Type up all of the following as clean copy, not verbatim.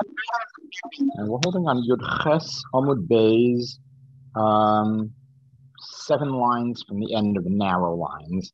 And we're holding on Yud Ches Amud Beis, 7 lines from the end of the narrow lines.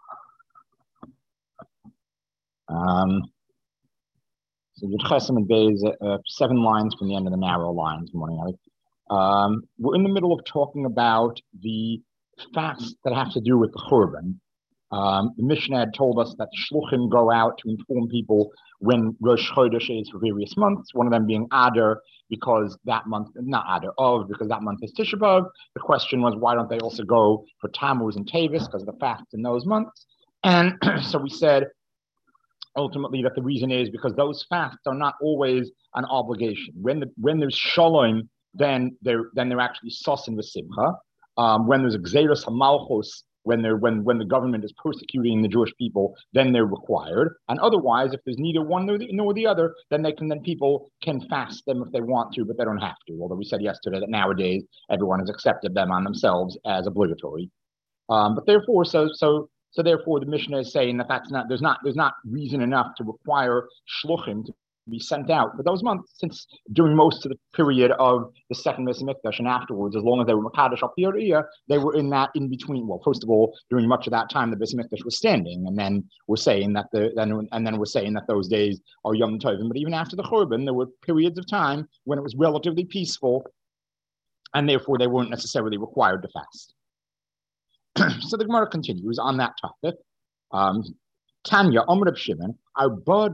So Yud Ches Amud Beis, 7 lines from the end of the narrow lines. Morning, we're in the middle of talking about the fasts that have to do with the Churban. The Mishnah had told us that shluchim go out to inform people when Rosh Chodesh is for various months, one of them being Adar, because that month, not Adar, Av, because that month is Tisha B'Av. The question was, why don't they also go for Tammuz and Tavis, because of the fasts in those months? And so we said, ultimately, that the reason is because those fasts are not always an obligation. When there's Shalom, then they're actually sos and v'simcha. When there's a Gzeros HaMalchus, when the government is persecuting the Jewish people, then they're required. And otherwise, if there's neither one nor the other, then people can fast them if they want to, but they don't have to. Although we said yesterday that nowadays everyone has accepted them on themselves as obligatory. But therefore, therefore, the Mishnah is saying that there's not reason enough to require shluchim to be sent out for those months, since during most of the period of the second Beis Hamikdash and afterwards, as long as they were Makadosh al Piyariyah, they were in that in between. Well, first of all, during much of that time, the Beis Hamikdash was standing, and then we're saying that those days are Yom Tovim. But even after the Churban, there were periods of time when it was relatively peaceful, and therefore they weren't necessarily required to fast. So the Gemara continues on that topic. Tanya, Omer Reb Shimon, there were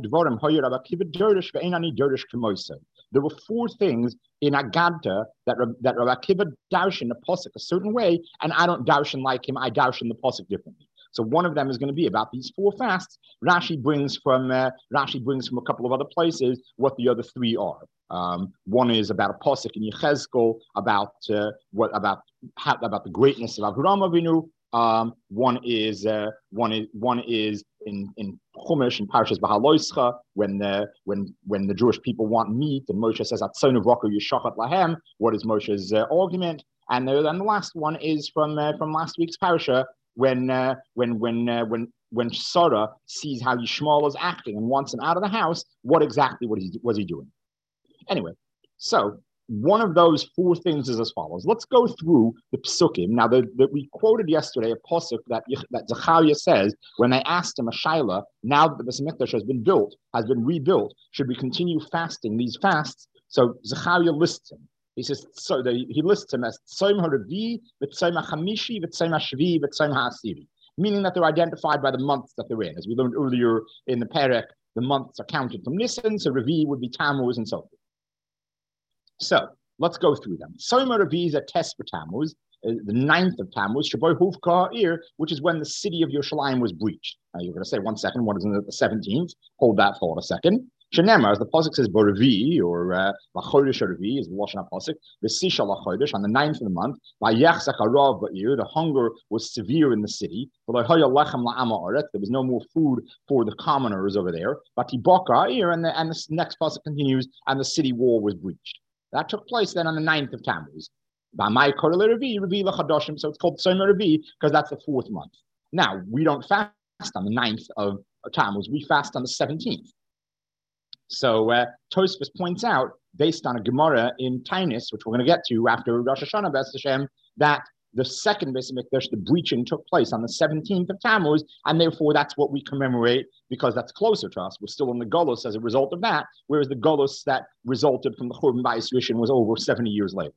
4 things in Agadta that Rabbi Akiva darshan the pasuk a certain way, and I don't darshan like him. I darshan the pasuk differently. So one of them is going to be about these 4 fasts. Rashi brings from a couple of other places what the other 3 are. One is about a pasuk in Yechezkel about the greatness of Avraham Avinu. One is in Chumash and Parshas Bahaloischa when the Jewish people want meat and Moshe says Atzonu v'aku yishachat lahem. What is Moshe's argument? And then the last one is from last week's parsha when Sarah sees how Yishmael is acting and wants him out of the house. What exactly was he doing? Anyway, so one of those 4 things is as follows. Let's go through the psukim. Now, we quoted yesterday a pasuk that Zechariah says when they asked him a shaila, now that the Beis Hamikdash has been rebuilt, should we continue fasting these fasts? So Zechariah lists him. He says he lists him as Tzom HaRevi, V'Tzom HaChamishi, V'Tzom HaShvi, V'Tzom HaAsiri, meaning that they're identified by the months that they're in. As we learned earlier in the Perek, the months are counted from Nisan, so Revi would be Tammuz and so forth. So let's go through them. Tzom HaRevi is a test for Tammuz, the 9th of Tammuz, Shaboy Huvka Ha'ir, which is when the city of Yerushalayim was breached. Now you're going to say, 1 second, what is it, the 17th? Hold that thought a second. Shenemar, as the pasuk says, Borevi, or Lachodesh Revi, is the Lashon HaPasuk, V'sisha Lachodesh, on the 9th of the month, Vayachzak Harav Ba'ir, the hunger was severe in the city, there was no more food for the commoners over there, Vatibaka Ha'ir, and the next pasuk continues, and the city wall was breached. That took place then on the 9th of Tammuz. So it's called Tzom HaRevi because that's the 4th month. Now, we don't fast on the 9th of Tammuz, we fast on the 17th. So Tosfos points out, based on a Gemara in Tainus, which we're going to get to after Rosh Hashanah, B'ez Hashem, that the second Beis Hamikdash, the breaching took place on the 17th of Tammuz, and therefore that's what we commemorate because that's closer to us. We're still in the Golos as a result of that, whereas the Golos that resulted from the Churban Bayis Rishon was over 70 years later.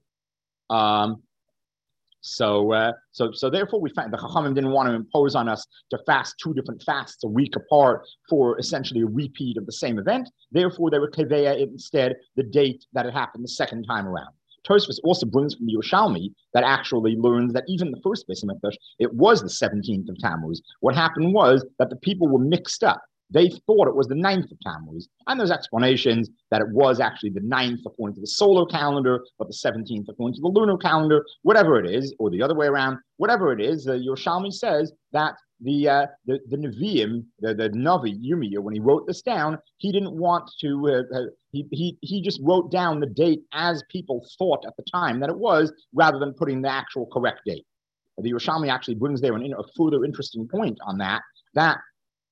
So therefore, we find the Chachamim didn't want to impose on us to fast 2 different fasts a week apart for essentially a repeat of the same event. Therefore, they were keveya instead the date that it happened the second time around. Tosfos also brings from the Yerushalmi that actually learns that even the first Beis Hamikdash, it was the 17th of Tammuz. What happened was that the people were mixed up. They thought it was the 9th of Tammuz. And there's explanations that it was actually the 9th according to the solar calendar, but the 17th according to the lunar calendar, whatever it is, or the other way around, whatever it is, the Yerushalmi says that the Nevi'im, the Navi, Yirmiyah, when he wrote this down, he didn't want to, he just wrote down the date as people thought at the time that it was, rather than putting the actual correct date. The Yerushalmi actually brings there a further interesting point on that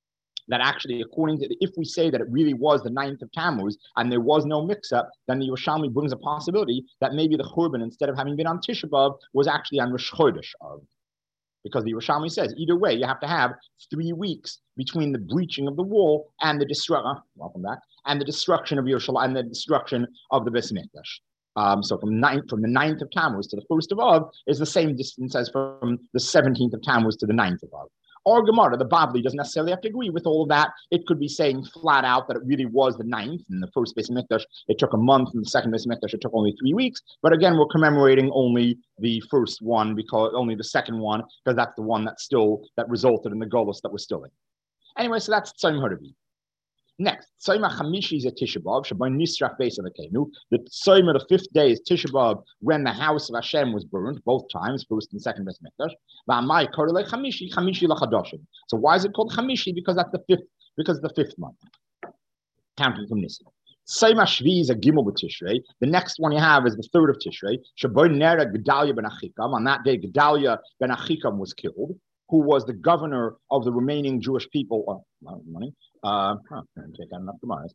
that actually, according to, if we say that it really was the 9th of Tammuz and there was no mix-up, then the Yerushalmi brings a possibility that maybe the Churban, instead of having been on Tisha B'Av, was actually on Rosh Chodesh of. Because the Yerushalmi says, either way, you have to have 3 weeks between the breaching of the wall and the destruction, welcome back, and the destruction of Yerushalayim and the destruction of the Beis Mikdash. So from the 9th of Tammuz to the 1st of Av is the same distance as from the 17th of Tammuz to the 9th of Av. Our Gemara, the Babli, doesn't necessarily have to agree with all of that. It could be saying flat out that it really was the 9th, and the first Beis Mikdash, it took a month, and the second Beis Mikdash, it took only 3 weeks. But again, we're commemorating only the first one, because only the second one, because that's the one that resulted in the Golus that we're still in. Anyway, so that's Tzom Haravi. Next, Tzom HaChamishi is a Tisha B'Av, Shabai Nisrach Beis Elokeinu. The Tzom of the 5th day is Tisha B'Av, when the house of Hashem was burned, both times, first and second Beis Mikdash. V'amai korele Chamishi, Chamishi l'Chadoshim. So why is it called Chamishi? Because that's the 5th month, counting from Nisan. Tzom HaShvi is a Gimel b'Tishrei. The next one you have is the 3rd of Tishrei. Shabai Nera Gedalia ben Achikam. On that day, Gedalia ben Achikam was killed, who was the governor of the remaining Jewish people. Money. Take out enough Gemaras.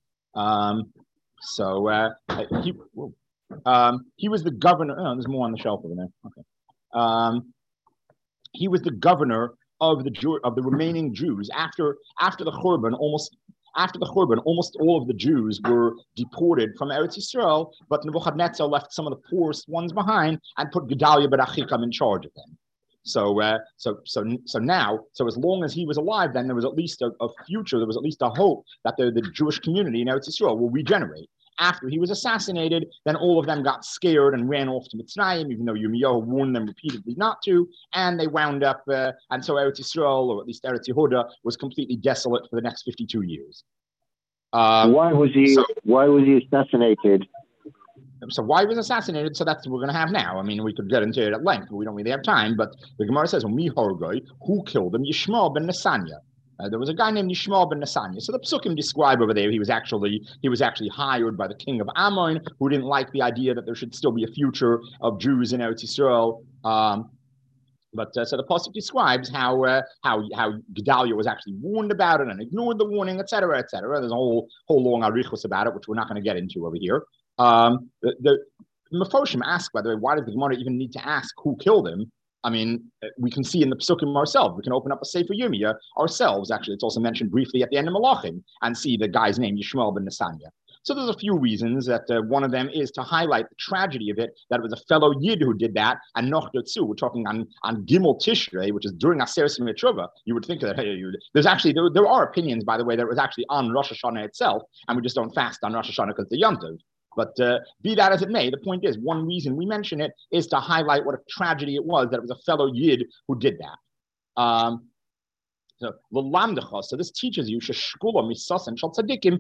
He was the governor. Oh, there's more on the shelf over there. Okay. He was the governor of the remaining Jews after the Churban. After the Churban, almost all of the Jews were deported from Eretz Yisrael, but Nebuchadnezzar left some of the poorest ones behind and put Gedalia ben Achikam in charge of them. So now, as long as he was alive, then there was at least a future, there was at least a hope that the Jewish community in Eretz Yisrael will regenerate. After he was assassinated, then all of them got scared and ran off to Mitzrayim, even though Yirmiyahu warned them repeatedly not to, and they wound up, and so Eretz Yisrael, or at least Eretz Yehuda, was completely desolate for the next 52 years. Why was he assassinated? So why he was assassinated? So that's what we're going to have now. I mean, we could get into it at length, but we don't really have time. But the Gemara says, who killed him? Yishmael ben Nesanya. There was a guy named Yishmael ben Nesanya. So the Psukim describe over there, he was actually hired by the king of Ammon, who didn't like the idea that there should still be a future of Jews in Eretz Yisrael. So the Pasuk describes how Gedalia was actually warned about it and ignored the warning, etc., etc. There's a whole long arichos about it, which we're not going to get into over here. The Mefoshim ask, by the way, why does the Gemara even need to ask who killed him? I mean, we can see in the Psukim ourselves. We can open up a Sefer Yirmiyah ourselves. Actually, it's also mentioned briefly at the end of Malachim, and see the guy's name, Yishmael ben Nesanya. So there's a few reasons that one of them is to highlight the tragedy of it, that it was a fellow Yid who did that, and Noch Dazu. We're talking on Gimel Tishrei, which is during Aseret Mitzvah. You would think that, hey, there's actually, there are opinions, by the way, that it was actually on Rosh Hashanah itself, and we just don't fast on Rosh Hashanah because it's the Yom Tov. But be that as it may, the point is, one reason we mention it is to highlight what a tragedy it was that it was a fellow Yid who did that. So this teaches you the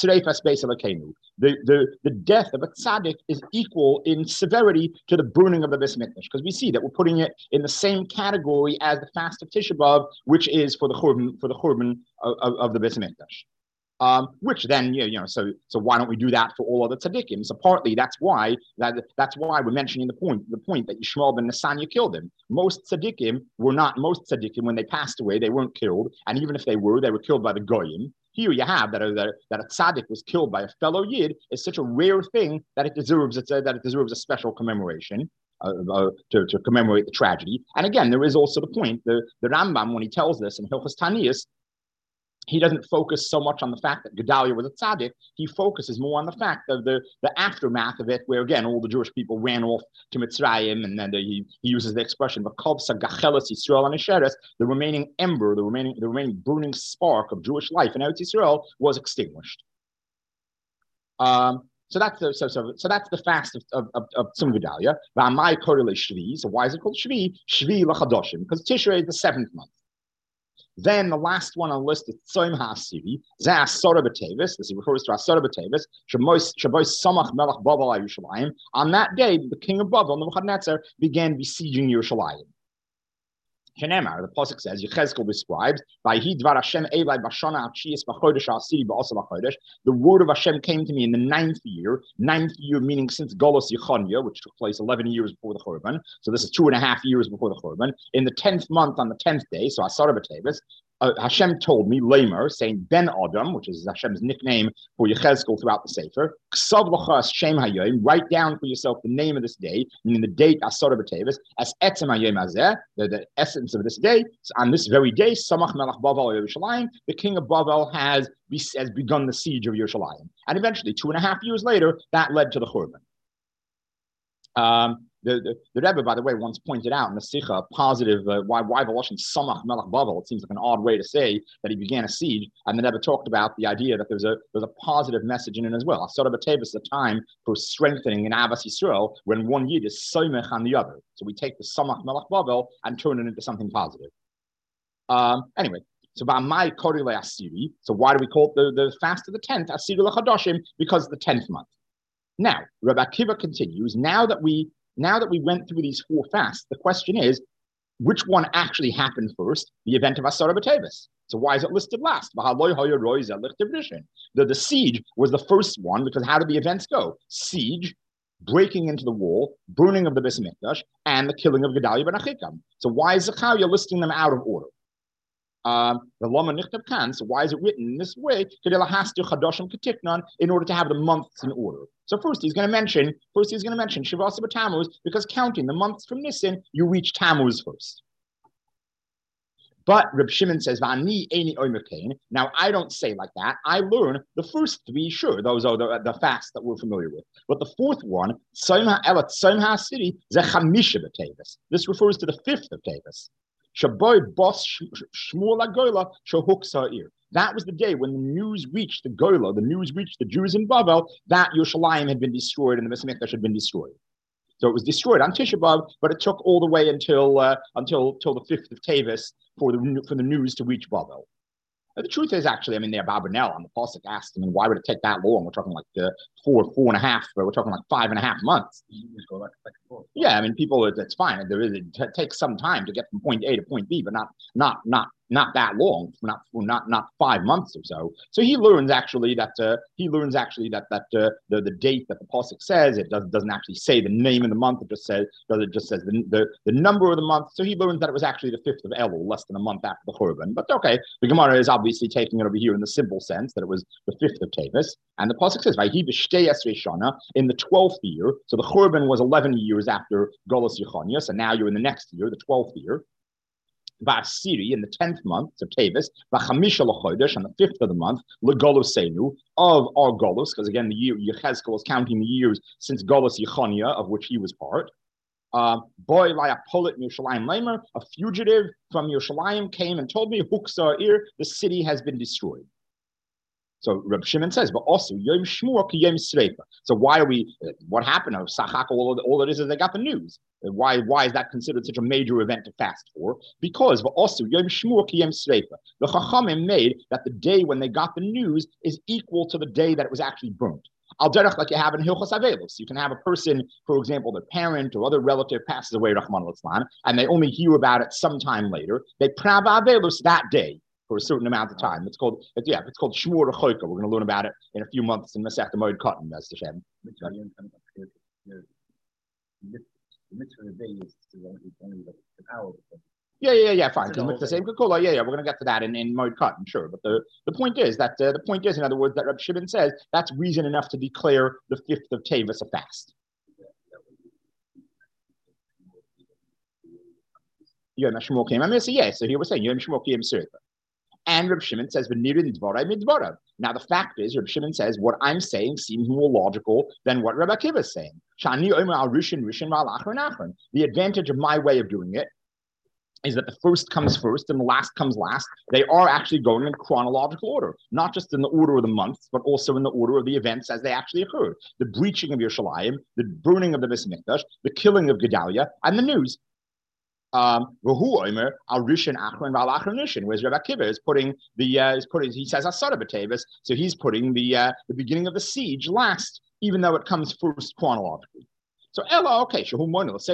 death of a tzaddik is equal in severity to the burning of the Beis Mikdash, because we see that we're putting it in the same category as the fast of Tisha B'Av, which is for the churban of the Beis Mikdash. Which then, so why don't we do that for all other tzaddikim? So partly that's why we're mentioning the point that Yishmael ben Nesanya killed him. Most tzaddikim, when they passed away, they weren't killed, and even if they were killed by the goyim. Here you have that a tzaddik was killed by a fellow yid is such a rare thing that it deserves a special commemoration. To commemorate the tragedy. And again, there is also the point, the Rambam, when he tells this in Hilchos Taniyos, he doesn't focus so much on the fact that Gedalia was a tzaddik. He focuses more on the fact of the aftermath of it, where again all the Jewish people ran off to Mitzrayim, and then he uses the expression "V'kovsa gacheles Yisrael anisheres." The remaining ember, the remaining burning spark of Jewish life in Eretz Yisrael was extinguished. So that's the fast of Tzum Gedalia. V'amai korele Shvi. So why is it called Shvi? Shvi l'chadoshim, because Tishrei is the 7th month. Then the last one on the list is Tzom HaAsiri, Zeh Asara B'Tevis. This refers to Asara B'Tevis. Shabois Samach Melech Bavel Yerushalayim. On that day, the king of Bavel, Nebuchadnezzar, began besieging Yerushalayim. Shenemar, the pasuk says, Yechezkel describes, "Vayhi dvar Hashem Elai b'shana ha'tshiyis b'chodesh ha'asiri b'asar ha'chodesh." The word of Hashem came to me in the 9th year meaning since Golos Yechonia, which took place 11 years before the Churban. So this is 2.5 years before the Churban. In the 10th month, on the 10th day, so Asara B'Tevis, Hashem told me, Lamer, saying Ben Adam, which is Hashem's nickname for Yechezkel throughout the Sefer, Ksav L'chas Shem Hayom, write down for yourself the name of this day, meaning the date Asara B'Tevis, as Etzem Hayom Hazeh, the essence of this day. So on this very day, Samach Melech Bavel Yerushalayim, the king of Bavel has begun the siege of Yerushalayim. And eventually, 2.5 years later, that led to the Churban. The Rebbe, by the way, once pointed out in the Sikha, positive, why the Lashon Samach Melech Bavel, it seems like an odd way to say that he began a siege, and the Rebbe talked about the idea that there's a positive message in it as well. Asara B'Tevis is a time for strengthening in Avas Yisrael when one Yid is Soimech on the other. So we take the Samach Melech Bavel and turn it into something positive. Anyway, so by my Korile Asiri, so why do we call it the fast of the 10th, Asiri L'Chadoshim? Because it's the 10th month. Now, Rabbi Akiva continues, now that we went through these 4 fasts, the question is, which one actually happened first? The event of Asara B'Tevis. So why is it listed last? The siege was the first one, because how did the events go? Siege, breaking into the wall, burning of the Beis Mikdash, and the killing of Gedalia ben Achikam. So why is Zechariah listing them out of order? The Lama Nichtav Kan, so why is it written in this way? In order to have the months in order. So first he's going to mention Shavasa B'Tammuz, because counting the months from Nisan, you reach Tammuz first. But Reb Shimon says, V'ani eini omer kain. Now I don't say like that. I learn the first 3, sure, those are the fasts that we're familiar with. But the 4th one, Tzom HaCity, Ze Chamisha B'Tevis. This refers to the 5th of Tevis. Shaboy Bos Shmuel HaGola Shohuk Sa'ir. That was the day when the news reached the Gola, the news reached the Jews in Bavel, that Yerushalayim had been destroyed and the Beis Mikdash had been destroyed. So it was destroyed on Tisha B'Av, but it took all the way until the 5th of Tevis for the news to reach Bavel. The truth is, actually, they're Barbanel on the Pasuk asked, why would it take that long? We're talking like 4.5, but we're talking like 5.5 months. Yeah, people, it's fine. It takes some time to get from point A to point B, but not that long, not 5 months or so. So he learns actually that the date that the pasuk says, it doesn't actually say the name of the month. It just says the number of the month. So he learns that it was actually the 5th of Elul, less than a month after the Churban. But okay, the Gemara is obviously taking it over here in the simple sense that it was the 5th of Tevis, and the pasuk says Vayhi b'shtei esrei shana, in the 12th year. So the Churban was 11 years after Golos Yechonia. So now you're in the next year, the 12th year. Va'asiri, in the 10th month of Tevis, V'chamisha l'chodesh, on the 5th of the month, l'golosenu, of our Golos, because again, the year Yechezkel is counting the years since Golos Yechonia, of which he was part. Boy layapolit Yerushalayim Lamer, a fugitive from Yerushalayim came and told me, Huksa'ir, the city has been destroyed. So Reb Shimon says, but also Yom Shmur ki Yom Sreifa. So why are we? What happened? All it is they got the news. Why is that considered such a major event to fast for? Because also Yom Shmur ki Yom Sreifa. The Chachamim made that the day when they got the news is equal to the day that it was actually burnt. Al derech, like you have in Hilchos Avelus. You can have a person, for example, their parent or other relative passes away, Rahman al-Islam, and they only hear about it sometime later. They prav Avelus that day for a certain amount of time. It's called Shmur Choika. We're going to learn about it in a few months in Masech Moed Cotton, as Hashem. Yeah, fine. Because the same Kukula, we're going to get to that in Moed Cotton, sure. But the point is, in other words, that Reb Shimon says that's reason enough to declare the 5th of Tevis a fast. Yom Shmuel came. So here we're saying Yom Shmuel came Sirta. And Reb Shimon says, now the fact is, Reb Shimon says, what I'm saying seems more logical than what Rabbi Akiva is saying. The advantage of my way of doing it is that the first comes first and the last comes last. They are actually going in chronological order, not just in the order of the months, but also in the order of the events as they actually occurred. The breaching of Yerushalayim, the burning of the Beis Mikdash, the killing of Gedalia, and the news. Whereas Rabbi Akiva is putting he says Asara B'Tevis, so he's putting the beginning of the siege last, even though it comes first chronologically. So Ella, okay, fine. So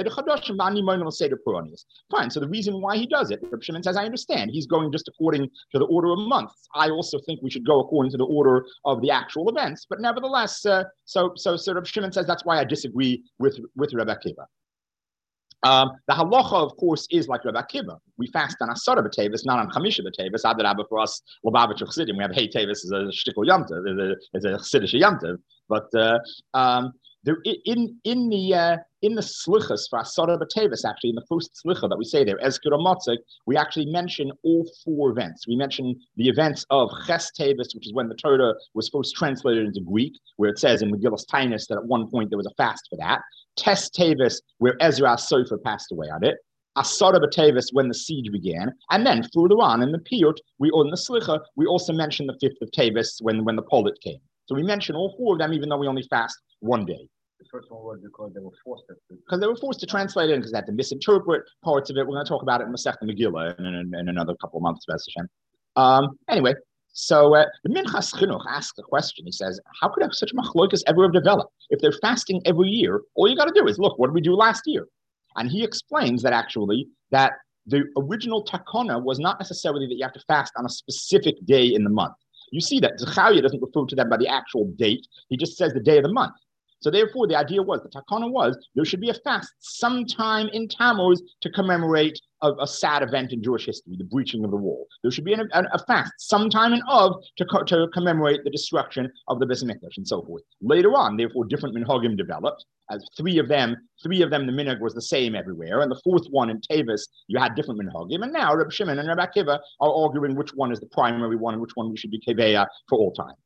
the reason why he does it, Reb Shimon says, I understand. He's going just according to the order of months. I also think we should go according to the order of the actual events. But nevertheless, so Reb Shimon says that's why I disagree with Rabbi Akiva. The halacha, of course, is like Rabbi Akiva. We fast on Asara b'Tevis, not on Chamisha b'Tevis. Adarabba for us, Lubavitch Chassidim, we have Hey Tevis as a shtickle yomtiv, as a Chassidish yomtiv. But there in the slichas for Asara b'Tevis, actually in the first slicha that we say there, Ezkir Matzik, we actually mention all four events. We mention the events of Ches Tevis, which is when the Torah was first translated into Greek, where it says in Megillas Tainus that at one point there was a fast for that. Tes Tevis, where Ezra Sofer passed away on it. Asara b'Tevis, when the siege began. And then further on in the Piyut, in the Slicha, we also mention the 5th of Tevis when the Polit came. So we mention all four of them, even though we only fast one day. The first one was because they were forced to. Because they were forced to translate it because they had to misinterpret parts of it. We're going to talk about it in Masechta Megillah in another couple of months, anyway, so the Minchas Chinuch asks a question. He says, how could such machlokas ever have developed? If they're fasting every year, all you got to do is look, what did we do last year? And he explains that actually that the original takana was not necessarily that you have to fast on a specific day in the month. You see that Zechariah doesn't refer to them by the actual date. He just says the day of the month. So therefore, the idea was, the takana was, there should be a fast sometime in Tammuz to commemorate a sad event in Jewish history, the breaching of the wall. There should be a fast sometime in Av to commemorate the destruction of the Beis Mikdash and so forth. Later on, therefore, different minhagim developed. As three of them, the minhag was the same everywhere, and the fourth one in Tevis, you had different minhagim. And now Reb Shimon and Reb Akiva are arguing which one is the primary one and which one we should be keveya for all time.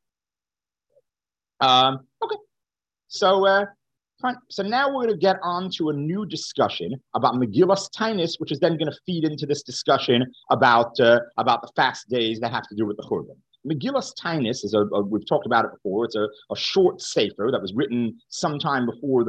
Okay. So now we're going to get on to a new discussion about Megillas Tainus, which is then going to feed into this discussion about the fast days that have to do with the Churban. Megillas Tainus is we've talked about it before. It's a short sefer that was written sometime before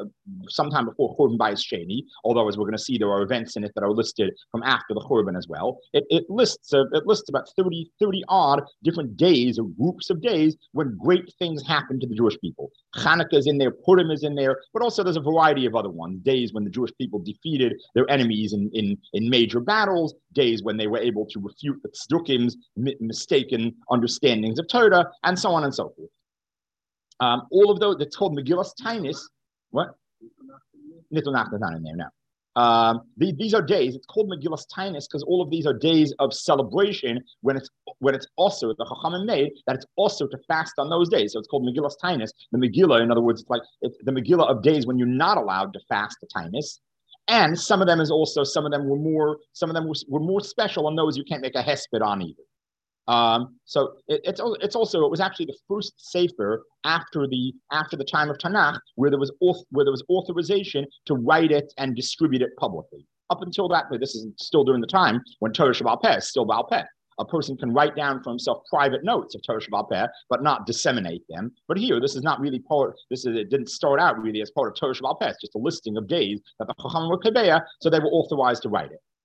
Churban Bayis Sheni. Although, as we're going to see, there are events in it that are listed from after the Churban as well. It lists about 30 odd different days or groups of days when great things happen to the Jewish people. Chanukah is in there, Purim is in there, but also there's a variety of other ones. Days when the Jewish people defeated their enemies in major battles. Days when they were able to refute the Tzedukim's mistaken understandings of Torah, and so on and so forth. All of those, it's called Megillas Tainus. What? Nitunach is not in there now. These are days. It's called Megillas Tainus because all of these are days of celebration when it's also the Chachamim made that it's also to fast on those days. So it's called Megillas Tainus. The Megillah, in other words, it's the Megillah of days when you're not allowed to fast the Tainus. And some of them were more special on those you can't make a hesped on either. So it was actually the first sefer after the time of Tanakh where there was authorization to write it and distribute it publicly. Up until that, this is still during the time when Torah Sheba'al Peh is still Ba'al Peh. A person can write down for himself private notes of Torah Sheba'al Peh, but not disseminate them. But here, this is not really part. It didn't start out really as part of Torah Sheba'al Peh. It's just a listing of days that the Chachamim were kebeya, so they were authorized to write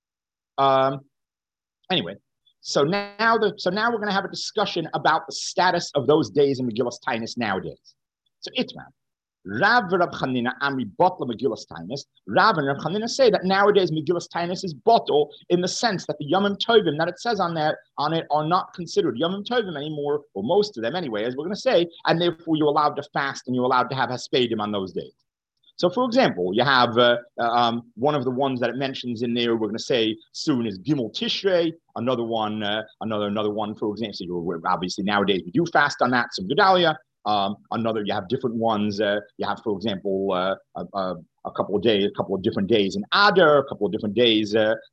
it. Anyway, so now we're going to have a discussion about the status of those days in Megillas Tainus nowadays. So Itman. Rav and Rab Chanina Amri Botla Megillas Tainus. Rav and Rab Chanina say that nowadays Megillas Tainus is bottle in the sense that the Yomim Tovim that it says on it are not considered Yomim Tovim anymore, or most of them anyway, as we're going to say, and therefore you're allowed to fast and you're allowed to have Haspedim on those days. So, for example, you have one of the ones that it mentions in there. We're going to say soon is Gimel Tishrei. Another one, for example. So obviously nowadays we do fast on that. So Gedalia. You have different ones. You have, for example, a couple of different days in Adar, a couple of different days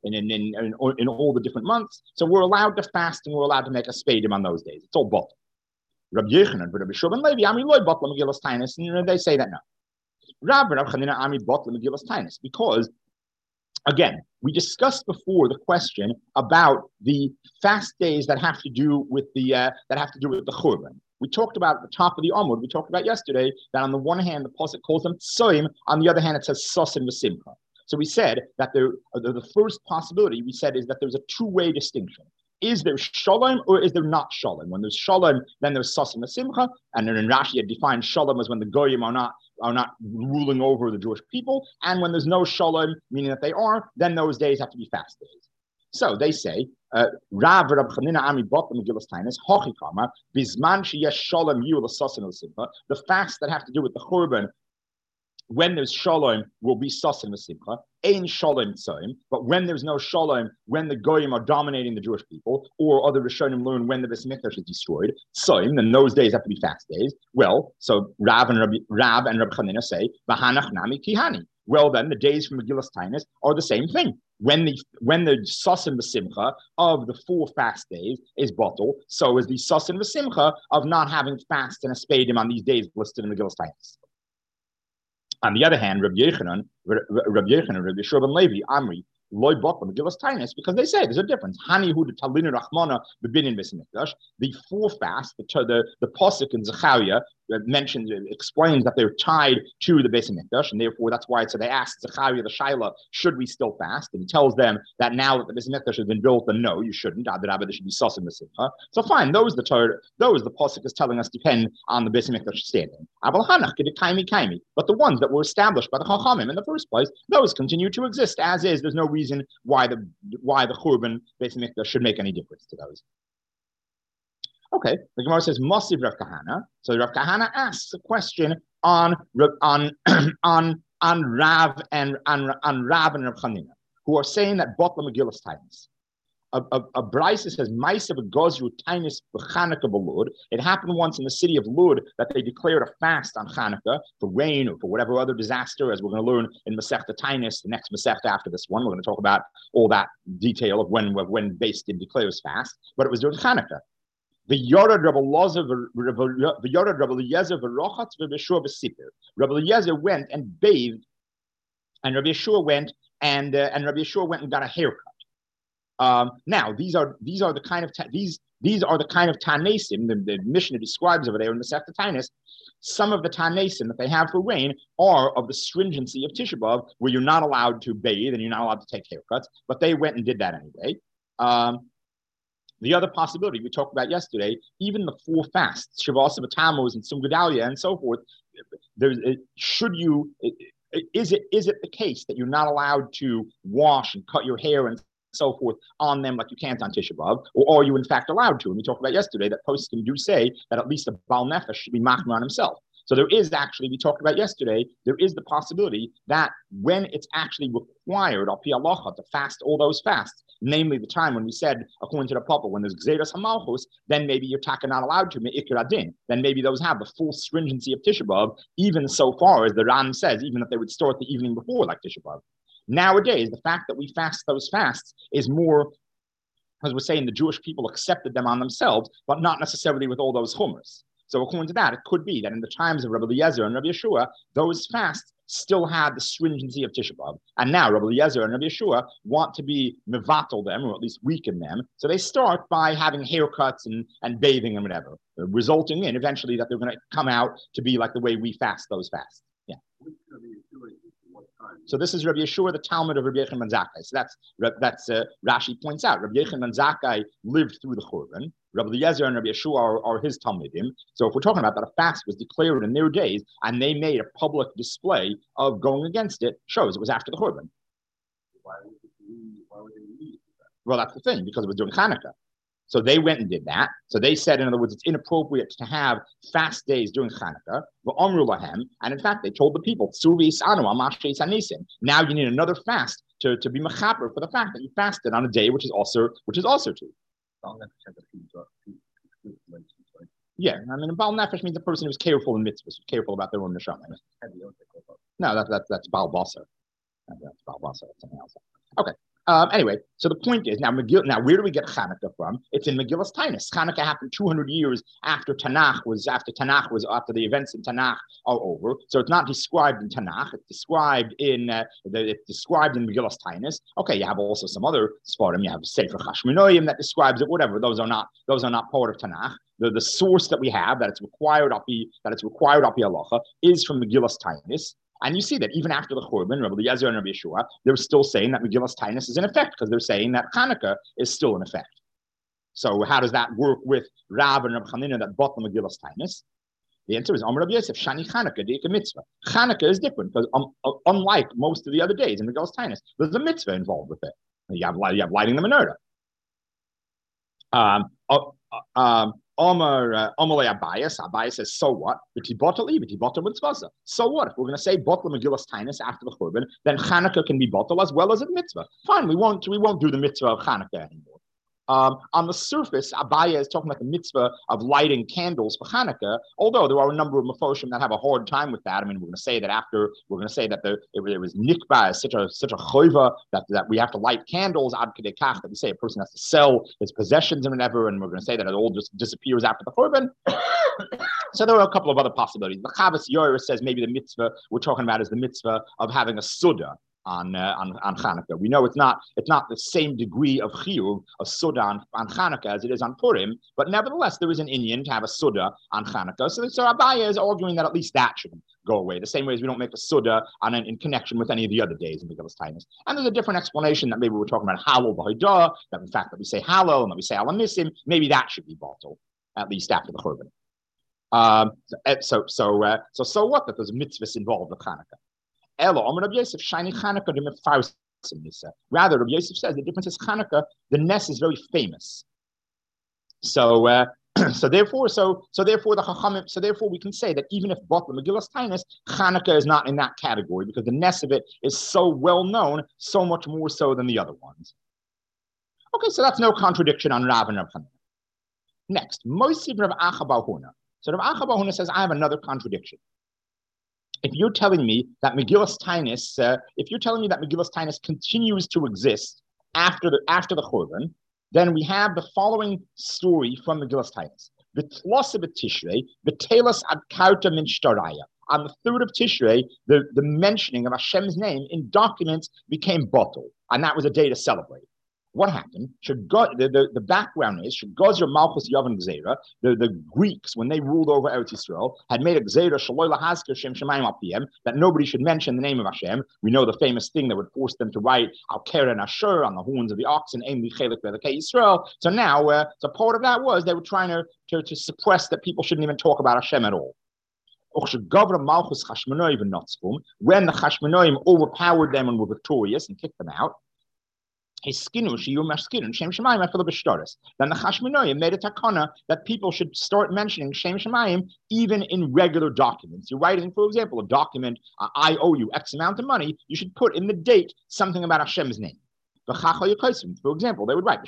in all the different months. So we're allowed to fast and we're allowed to make a spadim on those days. It's all bot. Rabbi Yechanan, Rabbi Shurban Levi, Ami loy bot Megillas Tainus, and they say that no. Rav Chanina Ami bot Megillas Tainus, because again, we discussed before the question about the fast days that have to do with the Churban. We talked about at the top of the Amud. We talked about yesterday that on the one hand the pasuk calls them tsoim, on the other hand it says sosin v'simcha. So we said that the first possibility we said is that there's a two-way distinction. Is there shalom or is there not shalom? When there's shalom, then there's sosin v'simcha, and then in Rashi it defines shalom as when the goyim are not ruling over the Jewish people, and when there's no shalom, meaning that they are, then those days have to be fast days. So they say, Rav Rab Chanina Ami Bot Megillas Tainus Hochi Kama Bizman Sheyesh Shalom Yu L'Sosin L'Simcha. The fasts that have to do with the Churban when there's shalom, will be sasin v'simcha. Ein shalom tzoim. But when there's no shalom, when the goyim are dominating the Jewish people, or other Rishonim learn when the Beis Mikdash is destroyed, tzoim, then those days have to be fast days. Well, so Rav and Rabbi Chanina say, v'hanach nami kihani. Well, then the days from Megillas Taanis are the same thing. When the sasin v'simcha of the 4 fast days is bottled, so is the sasin v'simcha of not having fast and a spadim on these days listed in Megillas Taanis. On the other hand, Rabbi Yechanan, Rabbi Yeshua ben Levi, Amri, loy bottom Megillas Taanis, because they say there's a difference. Hani hu de talinu rachmana bebinin Beis Mikdash. The 4 fasts, the pasuk in Zechariah mentions, explains that they're tied to the Beis Mikdash, and therefore that's why. So they asked Zechariah the Shaila, should we still fast? And he tells them that now that the Beis Mikdash has been built, then no, you shouldn't. There should be sasim v'simcha. So fine, those the pasuk is telling us depend on the Beis Mikdash standing. But the ones that were established by the Chachamim in the first place, those continue to exist as is. There's no reason why the Churban Beis Mikdash should make any difference to those. Okay, the Gemara says Masiv Rav Kahana. So Rav Kahana asks a question on Rav and Rav Chanina, who are saying that Botla Megillas Taanis. A Brisa says Ma'asav Gozru Taanis b'Chanukah b'Lud. It happened once in the city of Lud that they declared a fast on Chanukah for rain or for whatever other disaster, as we're going to learn in Masechta Taanis, the next Masechta after this one. We're going to talk about all that detail of when Beis Din declares fast, but it was during Chanukah. The Yorad Rabbi Eliezer v'rochatz v'Yeshua v'sipir. Rabbi Eliezer went and bathed, and Rabbi Yeshua went and got a haircut. Now these are the kind of Tanasim the Mishnah describes over there in the Masechta Taanis. Some of the Tanasim that they have for rain are of the stringency of Tisha B'Av, where you're not allowed to bathe and you're not allowed to take haircuts, but they went and did that anyway. The other possibility we talked about yesterday, even the 4 fasts, Shavasa B'Tammuz and Tzum Gedalia and so forth, is it the case that you're not allowed to wash and cut your hair and so forth on them like you can't on Tisha B'Av, or are you in fact allowed to? And we talked about yesterday that poskim do say that at least a Baal Nefesh should be machmir on himself. So there is actually, we talked about yesterday, there is the possibility that when it's actually required, al pi halacha, to fast all those fasts, namely the time when we said, according to the Papa, when there's Gzeras HaMalchus, then maybe you're not allowed to, me'ikr adin. Then maybe those have the full stringency of Tisha B'Av, even so far as the Ran says, even if they would start the evening before like Tisha B'Av. Nowadays, the fact that we fast those fasts is more, as we're saying, the Jewish people accepted them on themselves, but not necessarily with all those chumras. So according to that, it could be that in the times of Rabbi Eliezer and Rabbi Yeshua, those fasts still had the stringency of Tisha B'Av. And now Rabbi Eliezer and Rabbi Yeshua want to be mevatel them, or at least weaken them. So they start by having haircuts and bathing and whatever, resulting in eventually that they're going to come out to be like the way we fast those fasts. Yeah. So this is Rabbi Yeshua, the Talmud of Rabbi Yechon ben Zakkai. So that's Rashi points out. Rabbi Yechon ben Zakkai lived through the Churban. Rabbi Eliezer and Rabbi Yeshua are his Talmudim. So if we're talking about that a fast was declared in their days and they made a public display of going against it, shows it was after the Churban. Why would they leave? Well, that's the thing, because it was during Hanukkah. So they went and did that. So they said, in other words, it's inappropriate to have fast days during Chanukah. And in fact, they told the people, now you need another fast to be mechaper for the fact that you fasted on a day which is also true. Yeah, I mean, Baal Nefesh means a person who's careful in mitzvahs, careful about their own neshama. No, that's Baal Basar. That's Baal Basar. That's something else. Okay. Anyway, so the point is now where do we get Chanukah from? It's in Megillas Taanis. Chanukah happened 200 years after the events in Tanakh are over. So it's not described in Tanakh. It's described in Megillas Taanis. Okay, you have also some other Sfarim. You have Sefer Chashmonoim that describes it. Whatever. Those are not part of Tanakh. The source that we have that it's required api halacha is from Megillas Taanis. And you see that even after the Churban, Rabbi Eliezer and Rabbi Yeshua, they're still saying that Megillas Taanis is in effect because they're saying that Chanukah is still in effect. So how does that work with Rav and Rabbi Chanina that bought the Megillas Taanis? The answer is Amar Rabbi Yosef, Shani Chanukah, Deika Mitzvah. Chanukah is different because unlike most of the other days in Megillas Taanis, there's a mitzvah involved with it. You have lighting the menorah. Amalei Abayas. Abayas says, so what? So what? If we're going to say bottle Megillas Tainus after the Churban, then Chanukah can be bottle as well as a mitzvah. Fine, we won't do the mitzvah of Chanukah anymore. On the surface, Abaya is talking about the mitzvah of lighting candles for Hanukkah, although there are a number of Mefoshim that have a hard time with that. I mean, we're going to say that it was nikba, such a choiva that we have to light candles ad kedei kach, that we say a person has to sell his possessions and whatever, and we're going to say that it all just disappears after the Churban. So there are a couple of other possibilities. The Chavas Yoyer says maybe the mitzvah we're talking about is the mitzvah of having a suda on Chanukah. We know it's not the same degree of chiyuv of Suda on Chanukah as it is on Purim, but nevertheless there is an Inyan to have a Suda on Chanukah. So Abaya is arguing that at least that should go away. The same way as we don't make a Suda in connection with any of the other days in Megillas Tainus. And there's a different explanation that maybe we're talking about Halal b'Hodah, that in fact that we say Halal and that we say Alamisim, maybe that should be bottled, at least after the Churban. So what? That there's mitzvahs involved with Chanukah. Rather, Rabbi Yosef says the difference is Chanukah. The Ness is very famous. So therefore the Chachamim. So therefore we can say that even if bought the Megillas Tainus, Chanukah is not in that category because the Ness of it is so well known, so much more so than the other ones. Okay, so that's no contradiction on Rav and Rav Chanina. Next, Moisiv Rav Acha bar Huna. So Rav Acha bar Huna says I have another contradiction. If you're telling me that Megillas Tainus, continues to exist after the Churban, then we have the following story from Megillas Tainus. V'tlosa b'Tishrei, v'telas ad karta min shtaraya. On the 3rd of Tishrei, the mentioning of Hashem's name in documents became bottled, and that was a day to celebrate. What happened? The background is Gozer Malchus Yavan Gzeira. The Greeks, when they ruled over Eretz Yisrael, had made a Gzeira Shaloi Lahazker Shem Shemayim Al Piyem, that nobody should mention the name of Hashem. We know the famous thing that would force them to write Al Keren Asher on the horns of the oxen, Ein Lichelek Velekei Yisrael. So now, so part of that was they were trying to suppress that people shouldn't even talk about Hashem at all. When the Chashmonaim overpowered them and were victorious and kicked them out, then the Chashmonaim made a takana that people should start mentioning Shem Shemayim even in regular documents. You're writing, for example, a document, I owe you X amount of money, you should put in the date something about Hashem's name. For example, they would write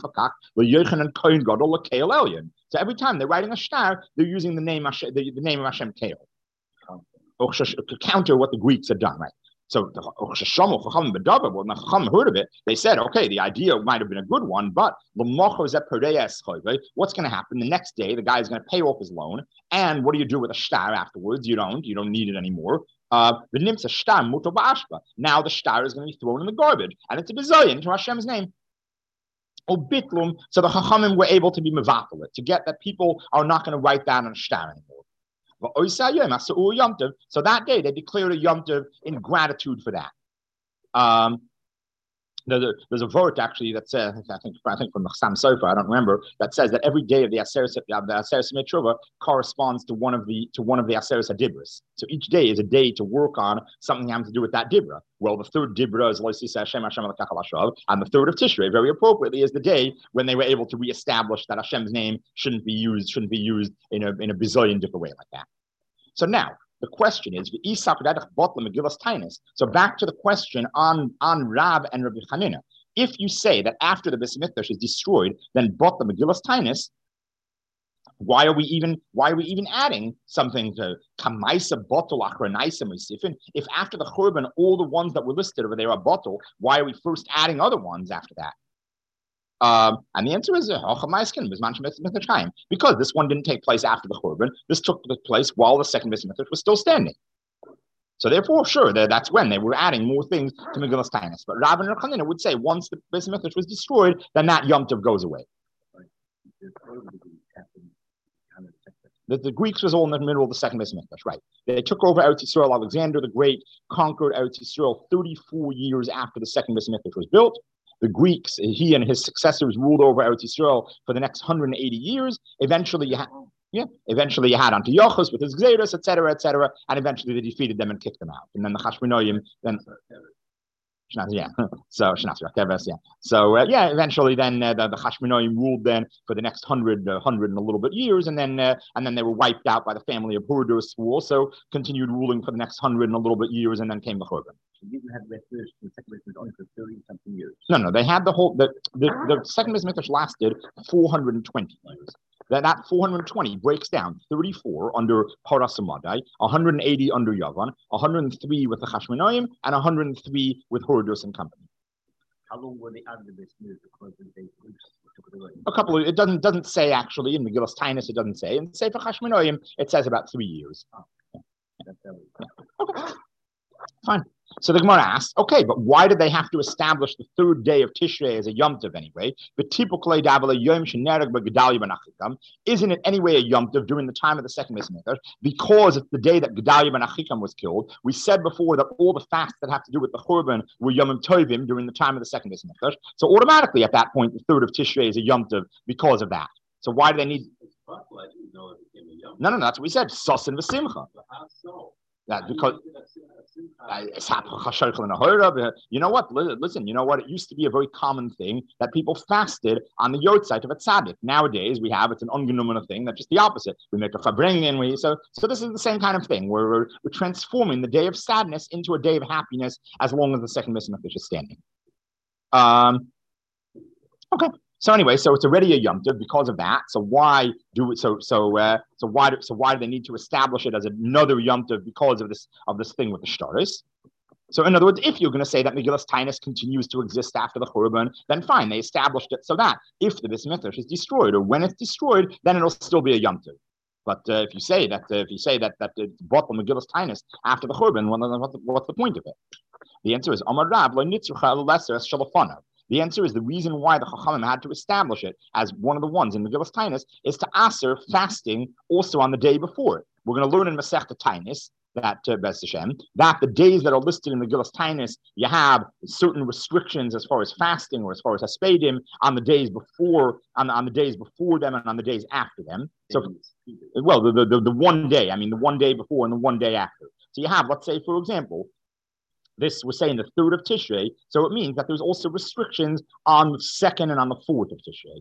so every time they're writing a shtar, they're using the name of Hashem Keil. To counter what the Greeks had done, right? So when the Chacham heard of it, they said, okay, the idea might have been a good one, but what's going to happen? The next day, the guy is going to pay off his loan. And what do you do with a shtar afterwards? You don't need it anymore. Now the shtar is going to be thrown in the garbage. And it's a bizayin to Hashem's name. So the Chachamim were able to be mevatel, to get that people are not going to write that on a shtar anymore. So that day they declared a Yom Tov in gratitude for that. There's a vote actually that says, I think from the Chassam Sofer, I don't remember, that says that every day of the Aseret Shuvah corresponds to one of the Aseret Dibros. So each day is a day to work on something having to do with that Dibra. Well, the 3rd Dibra is Hashem Hashem, and the 3rd of Tishrei, very appropriately, is the day when they were able to reestablish that Hashem's name shouldn't be used in a bazillion different way like that. So now the question is, so back to the question on Rav and Rabbi Chanina. If you say that after the Beis Mikdash is destroyed, then bought the Megillas Tainus, why are we even adding something to Kamaisa Bottle Achranaisa Musifin? If after the Churban all the ones that were listed over there are bottle, why are we first adding other ones after that? And the answer is because this one didn't take place after the Churban. This took place while the second Beis Mikdash was still standing. So therefore, sure, that's when they were adding more things to Megillas Tainus. But Rav and Rav Chanina would say once the Beis Mikdash was destroyed, then that Yom Tov goes away. The Greeks was all in the middle of the second Beis Mikdash, right? They took over Eretz Yisrael. Alexander the Great conquered Eretz Yisrael 34 years after the second Beis Mikdash was built. The Greeks, he and his successors ruled over Eretz Yisrael for the next 180 years. Eventually you had Antiochus with his Xeris, etc., and eventually they defeated them and kicked them out. And then the Chashmonaim, Yeah. So eventually then the Hashmonaim ruled then for the next hundred and a little bit years, and then they were wiped out by the family of Hordus, who also continued ruling for the next 100 and a little bit years, and then came the Churban. You didn't have the first and second Beis only for 30 something years. No, they had the second Beis Mikdash lasted 420 years. That 420 breaks down 34 under Paras Amadai, 180 under Yavan, 103 with the Hashmonaim, and 103 with Hordus and company. How long were they out of the Beis Mikdash because they took it away? A couple of, it doesn't say actually in Megillas Tainus, it doesn't say. In Sefer Hashmonaim, it says about 3 years. Oh, yeah. Okay, fine. So the Gemara asks, okay, but why did they have to establish the third day of Tishrei as a Yom Tov anyway? Isn't it anyway a Yom Tov during the time of the second Beis Mikdash? Because it's the day that Gedalia ben Achikam was killed. We said before that all the fasts that have to do with the Churban were Yom Tovim during the time of the second Beis Mikdash. So automatically at that point, the third of Tishrei is a Yom Tov because of that. So why do they need? No, that's what we said. Sos and V'simcha. That because you know what? Listen, you know what? It used to be a very common thing that people fasted on the Yotzeit of a tzaddik. Nowadays, it's an ungenumena thing that's just the opposite. We make a fabringen, so this is the same kind of thing. We're transforming the day of sadness into a day of happiness as long as the second Beis Mikdash is standing. Okay. So anyway, so it's already a Yom Tov because of that. So why do it? So why do they need to establish it as another Yom Tov because of this thing with the shtaris? So in other words, if you're going to say that Megillas Tainus continues to exist after the Churban, then fine, they established it so that if the Beis Mikdash is destroyed or when it's destroyed, then it'll still be a Yom Tov. But if you say that it's bought from Megillas Tainus after the Churban, well, what's the point of it? The answer is Amar Rav lo nitzrucha lesser as shalafanav. The answer is the reason why the Chachamim had to establish it as one of the ones in Megillas Tainus is to aser fasting also on the day before. We're going to learn in Masechta Tainus that Be'ez Hashem, that the days that are listed in Megillas Tainus, you have certain restrictions as far as fasting or as far as Haspedim on the days before, on the days before them and on the days after them. So, well, the one day, the one day before and the one day after. So you have, let's say, for example, this was saying the third of Tishrei, so it means that there's also restrictions on the second and on the fourth of Tishrei.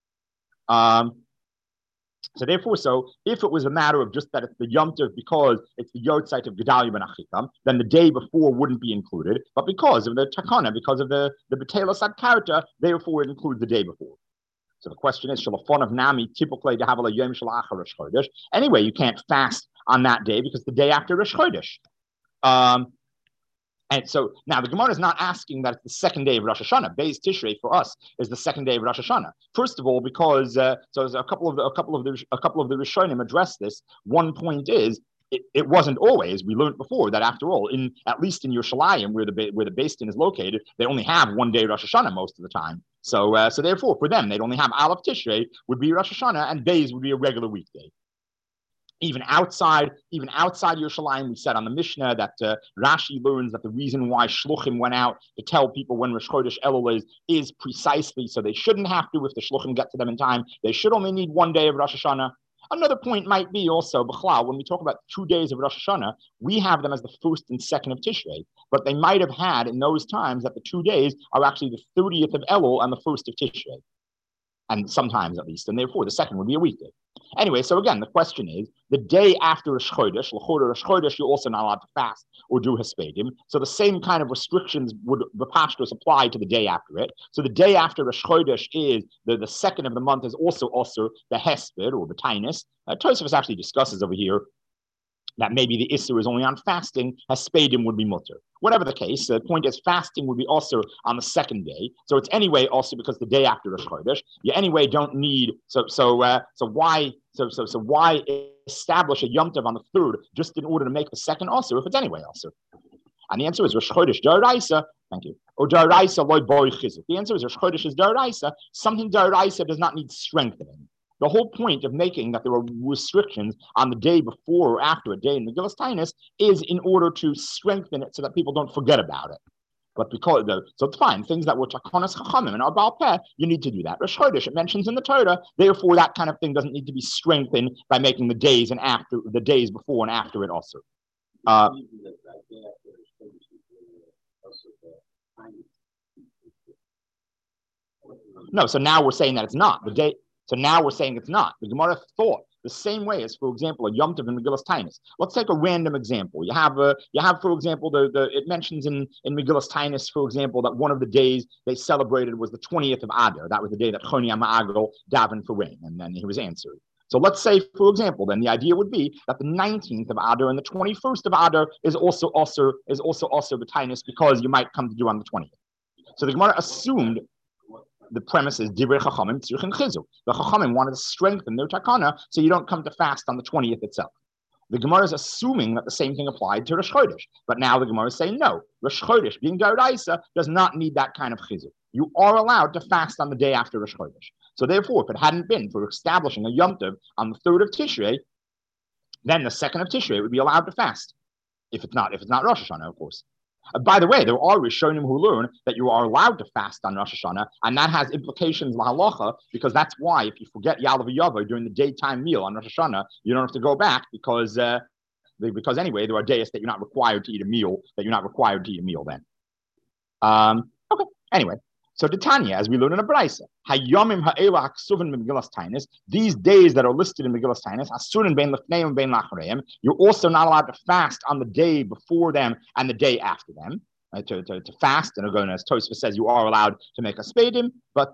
So therefore, if it was a matter of just that it's the Yom Tov because it's the Yotzeit of Gedalia ben Achikam, then the day before wouldn't be included. But because of the Takana, because of the B'telas ad Karta, therefore it includes the day before. So the question is, Shalafon of Nami typically to have a Yom Shalachar Rosh Chodesh. Anyway, you can't fast on that day because the day after Rosh Chodesh. And so now the Gemara is not asking that it's the second day of Rosh Hashanah. Beis Tishrei for us is the second day of Rosh Hashanah. First of all, because so there's a couple of the Rishonim address this. One point is it wasn't always. We learned before that after all, at least in Yerushalayim, where the Beis Din is located, they only have one day Rosh Hashanah most of the time. So therefore, for them, they'd only have Aleph Tishrei would be Rosh Hashanah, and Beis would be a regular weekday. Even outside Yerushalayim, we said on the Mishnah that Rashi learns that the reason why Shluchim went out to tell people when Rosh Chodesh Elul is precisely so they shouldn't have to, if the Shluchim get to them in time, they should only need one day of Rosh Hashanah. Another point might be also, B'chlal, when we talk about 2 days of Rosh Hashanah, we have them as the first and second of Tishrei, but they might have had in those times that the 2 days are actually the 30th of Elul and the 1st of Tishrei. And sometimes at least, and therefore the second would be a weekday. Anyway, so again, the question is, the day after Rosh Chodesh, Rosh Chodesh, you're also not allowed to fast or do Haspedim. So the same kind of restrictions would the pashtos apply to the day after it. So the day after Rosh Chodesh is, the second of the month is also the Hesped or the Tainus. Tosafos actually discusses over here that maybe the Isser is only on fasting, Haspedim would be mutter. Whatever the case, the point is fasting would be also on the second day. So it's anyway also because the day after Rosh Chodesh, you anyway don't need, so why establish a Yom Tov on the third just in order to make the second also if it's anyway also? And the answer is Rosh Chodesh D'Oraisa, thank you, or D'Oraisa Loi Boi Chizuk. The answer is Rosh Chodesh is D'Oraisa, something D'Oraisa does not need strengthening. The whole point of making that there are restrictions on the day before or after a day in Megillas Tainus is in order to strengthen it so that people don't forget about it. But so it's fine. Things that were Takonas Chachamim and Baal Peh, you need to do that. Rosh Chodesh, it mentions in the Torah, therefore that kind of thing doesn't need to be strengthened by making the days and after the days before and after it also. No, so now we're saying that it's not the day. So now we're saying it's not. The Gemara thought the same way as, for example, a Yom Tov in Megillas Tainus. Let's take a random example. You have, for example, it mentions in Megillas Tainus, for example, that one of the days they celebrated was the 20th of Adar. That was the day that Choni Ma'agel davened for rain, and then he was answered. So let's say, for example, then the idea would be that the 19th of Adar and the 21st of Adar is also B'Tainus because you might come to do on the 20th. So the Gemara assumed the premise is Divrei Chachamim Tzruchin Chizuk. The Chachamim wanted to strengthen their takana so you don't come to fast on the 20th itself. The Gemara is assuming that the same thing applied to Rosh Chodesh, but now the Gemara is saying no. Rosh Chodesh, being D'Oraisa, does not need that kind of Chizuk. You are allowed to fast on the day after Rosh Chodesh. So therefore, if it hadn't been for establishing a Yom Tov on the 3rd of Tishrei, then the 2nd of Tishrei would be allowed to fast. If it's not Rosh Hashanah, of course. By the way, there are Rishonim who learn that you are allowed to fast on Rosh Hashanah, and that has implications lahalacha, because that's why if you forget Yalav Yavo during the daytime meal on Rosh Hashanah, you don't have to go back because anyway, there are days that you're not required to eat a meal, then. Okay, anyway. So Tanya, as we learn in a Braisa, Hayomim ha'ela haksuvin Megillas Tainus, these days that are listed in Megillas Tainus, asurin bein lefneim bein lachreim, you're also not allowed to fast on the day before them and the day after them. Right, to fast, and again, as Tosfos says, you are allowed to make a spadim, but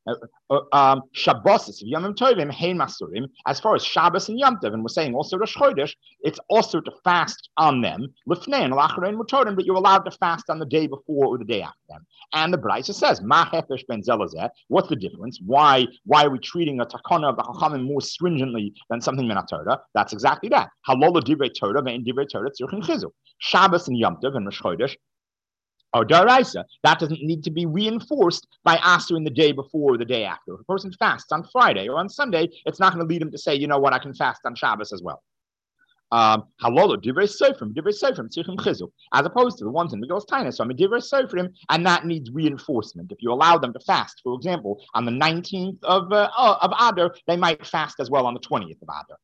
Shabbos, Yomim Tovim, Hein Masurim, as far as Shabbos and Yom Tov, and we're saying also Rosh Chodesh, it's also to fast on them, Lifnei and Lacharein Mutorim, but you're allowed to fast on the day before or the day after them. And the Braisa says, Ma Hefesh Ben Zelazeh, what's the difference? Why are we treating a takana of the Chachamim more stringently than something min Torah? That's exactly that. Halola Divrei Torah, Ve'in Divrei Torah Tzurchin Chizuk. Shabbos and Yom Tov and Rosh Chodesh or Daraisa, that doesn't need to be reinforced by answering the day before or the day after. If a person fasts on Friday or on Sunday, it's not going to lead him to say, you know what, I can fast on Shabbos as well. Halolo, Divrei Sofrim, Tzrichim Chizuk, as opposed to the ones in Megillas Tainus, so I mean Divrei Sofrim, and that needs reinforcement. If you allow them to fast, for example, on the 19th of Adar, they might fast as well on the 20th of Adar.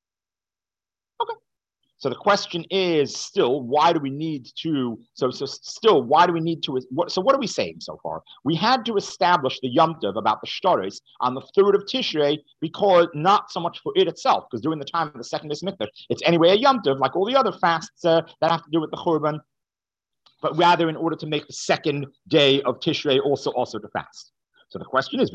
Okay. So the question is still, why do we need to? So what are we saying so far? We had to establish the Yom Tov about the Shtaros on the 3rd of Tishrei, because not so much for it itself, because during the time of the second Mikdash, it's anyway a Yom Tov, like all the other fasts that have to do with the Churban, but rather in order to make the second day of Tishrei also to fast. So the question is,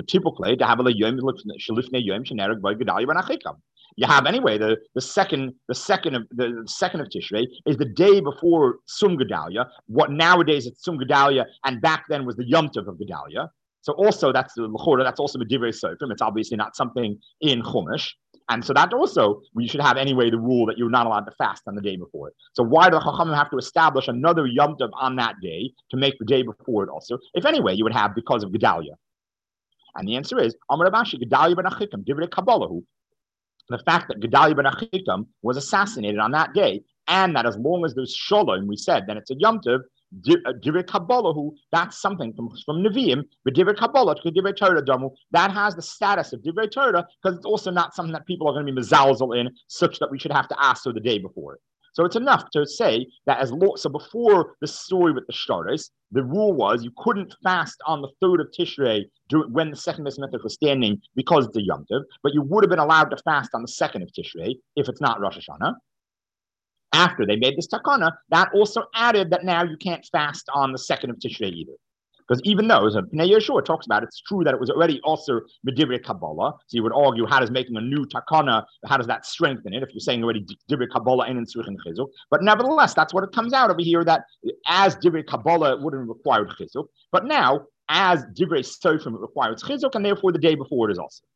you have anyway the second of Tishrei is the day before Sum Gedalia. What nowadays it's Sum Gedalia, and back then was the Yom Tov of Gedalia. So also that's the L'chora, that's also the Divrei Sofrim. It's obviously not something in Chumash. And so that also, we should have anyway the rule that you're not allowed to fast on the day before it. So why do the Chachamim have to establish another Yom Tov on that day to make the day before it also? If anyway, you would have because of Gedalia. And the answer is, Amar Rabashi, Gedalia ben Achikam, Divrei Kabbalahu. The fact that Gedalia ben Achikam was assassinated on that day, and that as long as there's Shalom, we said, then it's a Yom Tov, Divrei Kabbalahu, that's something from Nevi'im, but Divrei Kabbalah to Divrei Torah Damu, that has the status of Divrei Torah, because it's also not something that people are going to be mezalzel in, such that we should have to ask the day before it. So it's enough to say that so before the story with the Shtaros, the rule was you couldn't fast on the 3rd of Tishrei when the second Mikdash was standing because it's a Yom Tov, but you would have been allowed to fast on the 2nd of Tishrei if it's not Rosh Hashanah. After they made this takana, that also added that now you can't fast on the 2nd of Tishrei either. Because even though, as Pnei Yehoshua talks about, it's true that it was already also B'divrei Kabbalah. So you would argue, how does making a new takana, how does that strengthen it? If you're saying already Divrei Kabbalah and in Tzrichim Chizuk. But nevertheless, that's what it comes out over here, that as Divrei Kabbalah, it wouldn't have required Chizuk. But now, as Divrei Sofrim, it requires Chizuk, and therefore the day before it is also.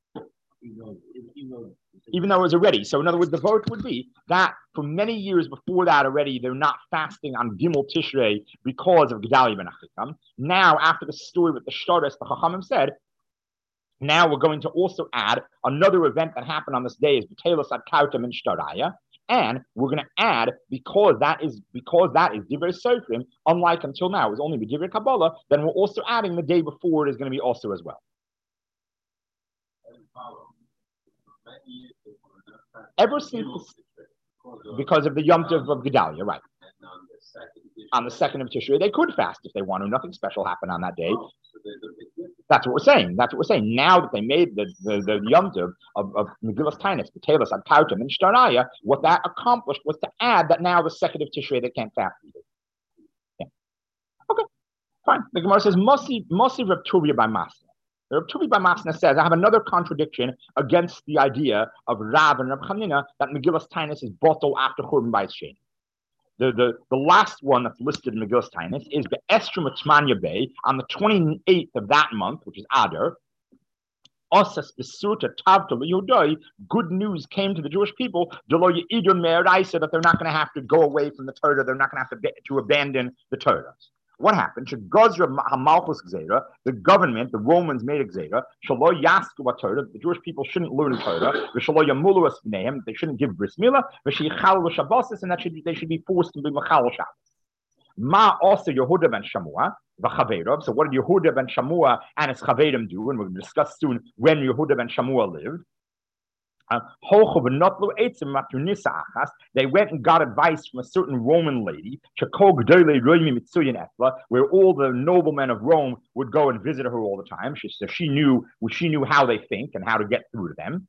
Even though it was already. So in other words, the vote would be that for many years before that already, they're not fasting on Gimel Tishrei because of Gedalia ben Achikam. Now, after the story with the Shtaros, the Chachamim said, now we're going to also add another event that happened on this day is B'telos ad Kautam and Shtaraya. And we're going to add, because that is Divrei Sofrim, unlike until now, it was only Divrei Kabbalah, then we're also adding the day before it is going to be also as well. Ever since, because of the Yom Tov of Gedalia, right? On the second of Tishrei, they could fast if they want to. Nothing special happened on that day. That's what we're saying. Now that they made the Yom Tov of Megillas Tainus, the Telos, Adkautim, and Shtaraya, what that accomplished was to add that now the second of Tishrei they can't fast either. Yeah. Okay, fine. The Gemara says, Mosi Reb Tuvia by Masna. Reb Tuvia by Masna says, I have another contradiction against the idea of Rav and Reb Chanina that Megillas Tainus is bottled after Churban Bayis Sheni. The last one that's listed in Megillas Tainus is the Estrum Atmanya Bay on the 28th of that month, which is Adar. Osas Besurta Tavta Yehudai, good news came to the Jewish people, that they're not going to have to go away from the Torah, they're not going to have to abandon the Torah. What happened? The government, the Romans made a gzeira. The Jewish people shouldn't learn Torah. They shouldn't give bris milah. And that they should be forced to be machal Shabbos. Ma also Yehuda ben Shamua, v'chaveirav. So what did Yehuda ben Shamua and his chaveirim do? And we're going to discuss soon when Yehuda ben Shamua lived. They went and got advice from a certain Roman lady, where all the noblemen of Rome would go and visit her all the time. She knew how they think and how to get through to them.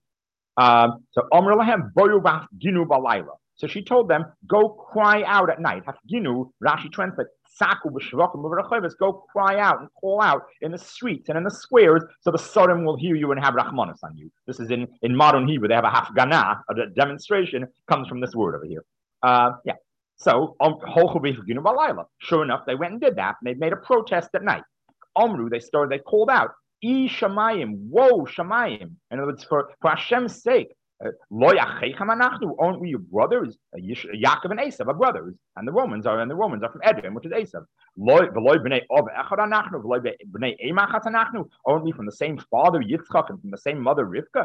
So she told them, go cry out at night. Rashi translates, go cry out and call out in the streets and in the squares so the Sodom will hear you and have Rahmanas on you. This is in modern Hebrew. They have a hafganah, a demonstration, comes from this word over here. So, sure enough, they went and did that, and they made a protest at night. They called out, E Shamayim, woe Shamayim. In other words, for Hashem's sake, aren't we your brothers? Yaakov and Esav are brothers, and the Romans are from Edom, which is Esav. Aren't we from the same father Yitzchak and from the same mother Rivka?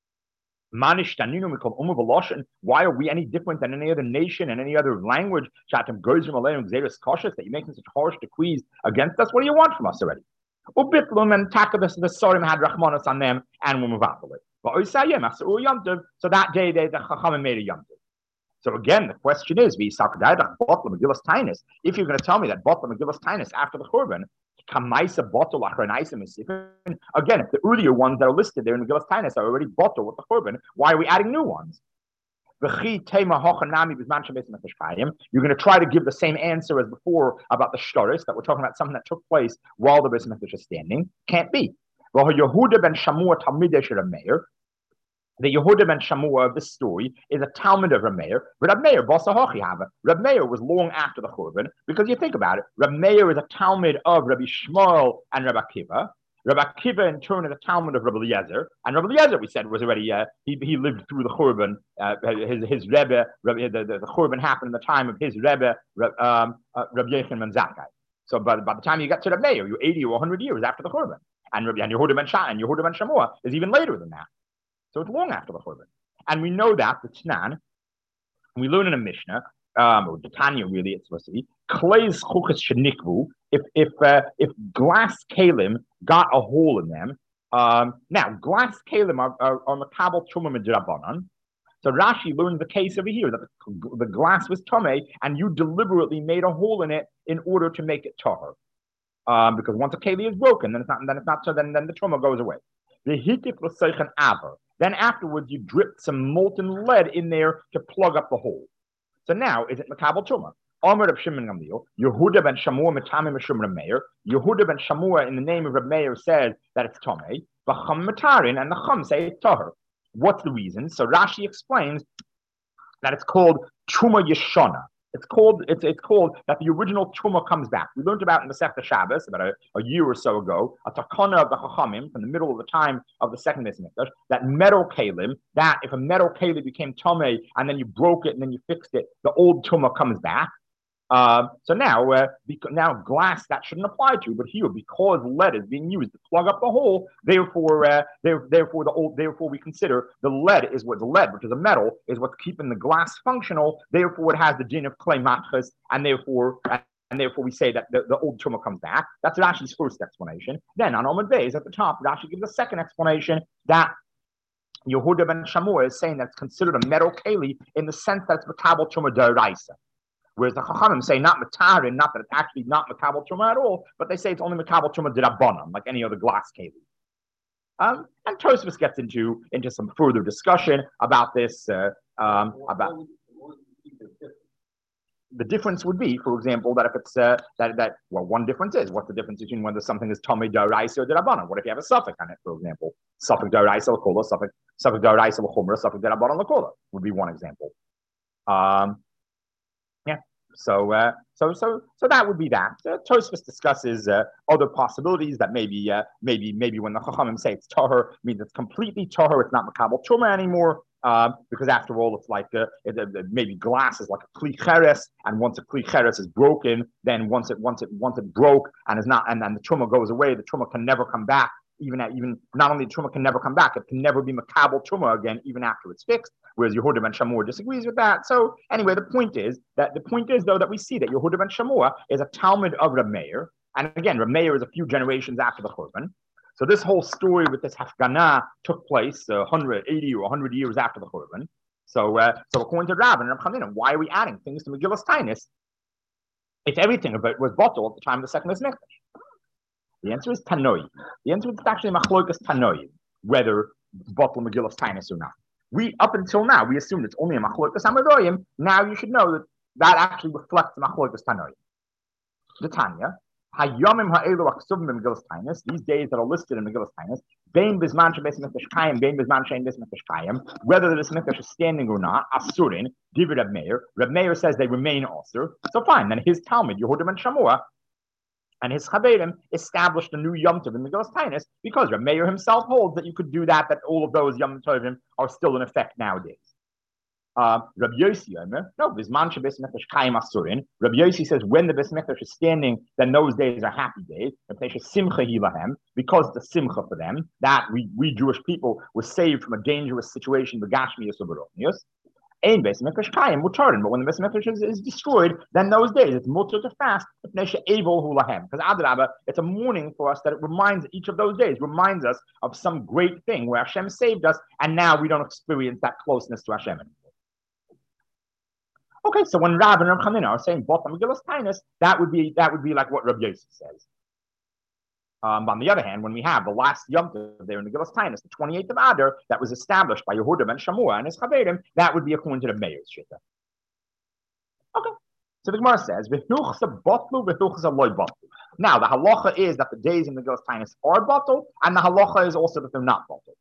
Why are we any different than any other nation and any other language? That you're making such harsh decrees against us. What do you want from us already? And the Sorim had Rahmanas on them and were Mavapalit. So that day the Chachamim made a Yom Tov. So again, the question is, if you're going to tell me that Botla Megillas Tainus after the Churban, again, if the earlier ones that are listed there in Megillas Tainus are already bottled with the Churban, why are we adding new ones? You're going to try to give the same answer as before about the shtaris, that we're talking about something that took place while the Beis Hamikdash is standing. Can't be. Yehuda ben Shamua Talmidei Reb Meir. The Yehuda ben Shamua of this story is a Talmud of Reb Meir. Reb Meir, Reb Meir was long after the Churban, because you think about it, Reb Meir is a Talmud of Rabbi Shmuel and Rabbi Akiva. Rabbi Akiva, in turn, is a Talmud of Rabbi Eliezer. And Rabbi Eliezer, we said, was already, he lived through the Churban. His Rebbe, the Churban happened in the time of his Rebbe, Rabbi Yechon ben Zakkai. So by the time you get to Reb Meir, you're 80 or 100 years after the Churban. And Yehuda ben Shamua is even later than that. So it's long after the Churban. And we know that, the Tnan, we learn in a Mishnah, or the Tanya really, it's supposed to be, Kleis Chukas Shenikvu, if glass kalim got a hole in them, now glass kalim are Makabel Truma Midrabanan. So Rashi learned the case over here, that the glass was Tomei, and you deliberately made a hole in it in order to make it Tahor. Because once a keli is broken, then the Truma goes away. The Hitik L'Seichan Aver. Then afterwards, you drip some molten lead in there to plug up the hole. So now, is it Makabel Truma? Omer of Shimon Gamliel, Yehuda ben Shamua Metamim Mishum Reb Meir. Yehuda ben Shamua, in the name of Reb Meir, says that it's Tomei. V'cham Matarin, and the Chum say it's Tahor. What's the reason? So Rashi explains that it's called Truma Yeshana. It's called that the original Truma comes back. We learned about in the Masechta Shabbos about a year or so ago, a takana of the Chachamim from the middle of the time of the second Beis Hamikdash, that metal kalim, that if a metal kalim became tomei and then you broke it and then you fixed it, the old Truma comes back. So now glass that shouldn't apply to, but here because lead is being used to plug up the hole, therefore we consider the lead, which is a metal, is what's keeping the glass functional. Therefore, it has the din of clay matchas, and therefore we say that the old truma comes back. That's Rashi's first explanation. Then on Omid Beis at the top, Rashi gives a second explanation that Yehuda ben Shamua is saying that it's considered a metal keli in the sense that it's makabel truma deraisa. Whereas the Chachamim say not matarin, not that it's actually not makabel truma at all, but they say it's only makabel truma dirabanan, like any other glass keli. And Tosfos gets into some further discussion about this. About the difference would be, for example, that if it's one difference is what's the difference between whether something is tamei d'oraisa or d'rabbanan? What if you have a suffix on it, for example, suffix d'oraisa l'kola, suffix d'oraisa l'chumra, suffix d'rabbanan l'kola would be one example. Yeah. So that would be that. Tosfos discusses other possibilities that maybe when the Chachamim say it's tahor, means it's completely tahor, it's not makabel truma anymore. Because after all, it's like maybe glass is like a kli cheres, and once a kli cheres is broken, then once it broke and is not, and then the truma goes away, the truma can never come back. Even not only the truma can never come back, it can never be makabel truma again, even after it's fixed. Whereas Yehuda ben Shamua disagrees with that. So anyway, the point is though that we see that Yehuda ben Shamua is a Talmud of Reb Meir, and again, Reb Meir is a few generations after the Churban. So this whole story with this Hafganah took place 180 or 100 years after the Churban. So according to Rav and Reb Chanina, why are we adding things to Megillas Tainis if everything of it was bottled at the time of the second Mikdash? The answer is Tanoi. The answer is actually Machlokas Tanoi, whether it's bottled Megillas Tainis or not. Up until now, we assumed it's only a Machlokas Hamadoyim. Now you should know that actually reflects the Machlokas Tanoi. The Tanya. Hayomim ha'elu aksuvim in Megillas Tainis. These days that are listed in Megillas Tainis, bein bizman shebeis mikdash kayim, bein bizman shein beis mikdash kayim, whether the mikdash is standing or not, asurin, divid Reb Meir. Reb Meir says they remain asur. So fine, then his Talmud, Yehuda ben Shamua, and his Chaverim established a new Yom Tov in Megillas Tainis because Reb Meir himself holds that you could do that all of those Yom Tovim are still in effect nowadays. Rabbi Yossi, no, Bisman Shabbos Mikdash Kayim Asurin. Rabbi Yossi says when the Bes Mikdash is standing, then those days are happy days. Because the simcha for them, that we Jewish people were saved from a dangerous situation, the Gashmius or Baronius. Ein Bes Mikdash Kayim Mutarin, but when the Bes Mikdash is destroyed, then those days it's mutar to fast. Because Adrabah, it's a mourning for us that it reminds each of those days reminds us of some great thing where Hashem saved us, and now we don't experience that closeness to Hashem anymore. Okay, so when Rav and Reb Chanina are saying bottom Megillas Tainis, that would be like what Rabbi Yossi says. On the other hand, when we have the last Yom Tov there in Megillas Tainis, the 28th of Adar, that was established by Yehuda ben Shamua and his Chaverim, that would be according to the Meir's Shitta. Okay, so the Gemara says, "V'huchsa botlu, v'huchsa loy botlu." Now the halacha is that the days in Megillas Tainis are bottled, and the halacha is also that they're not bottled.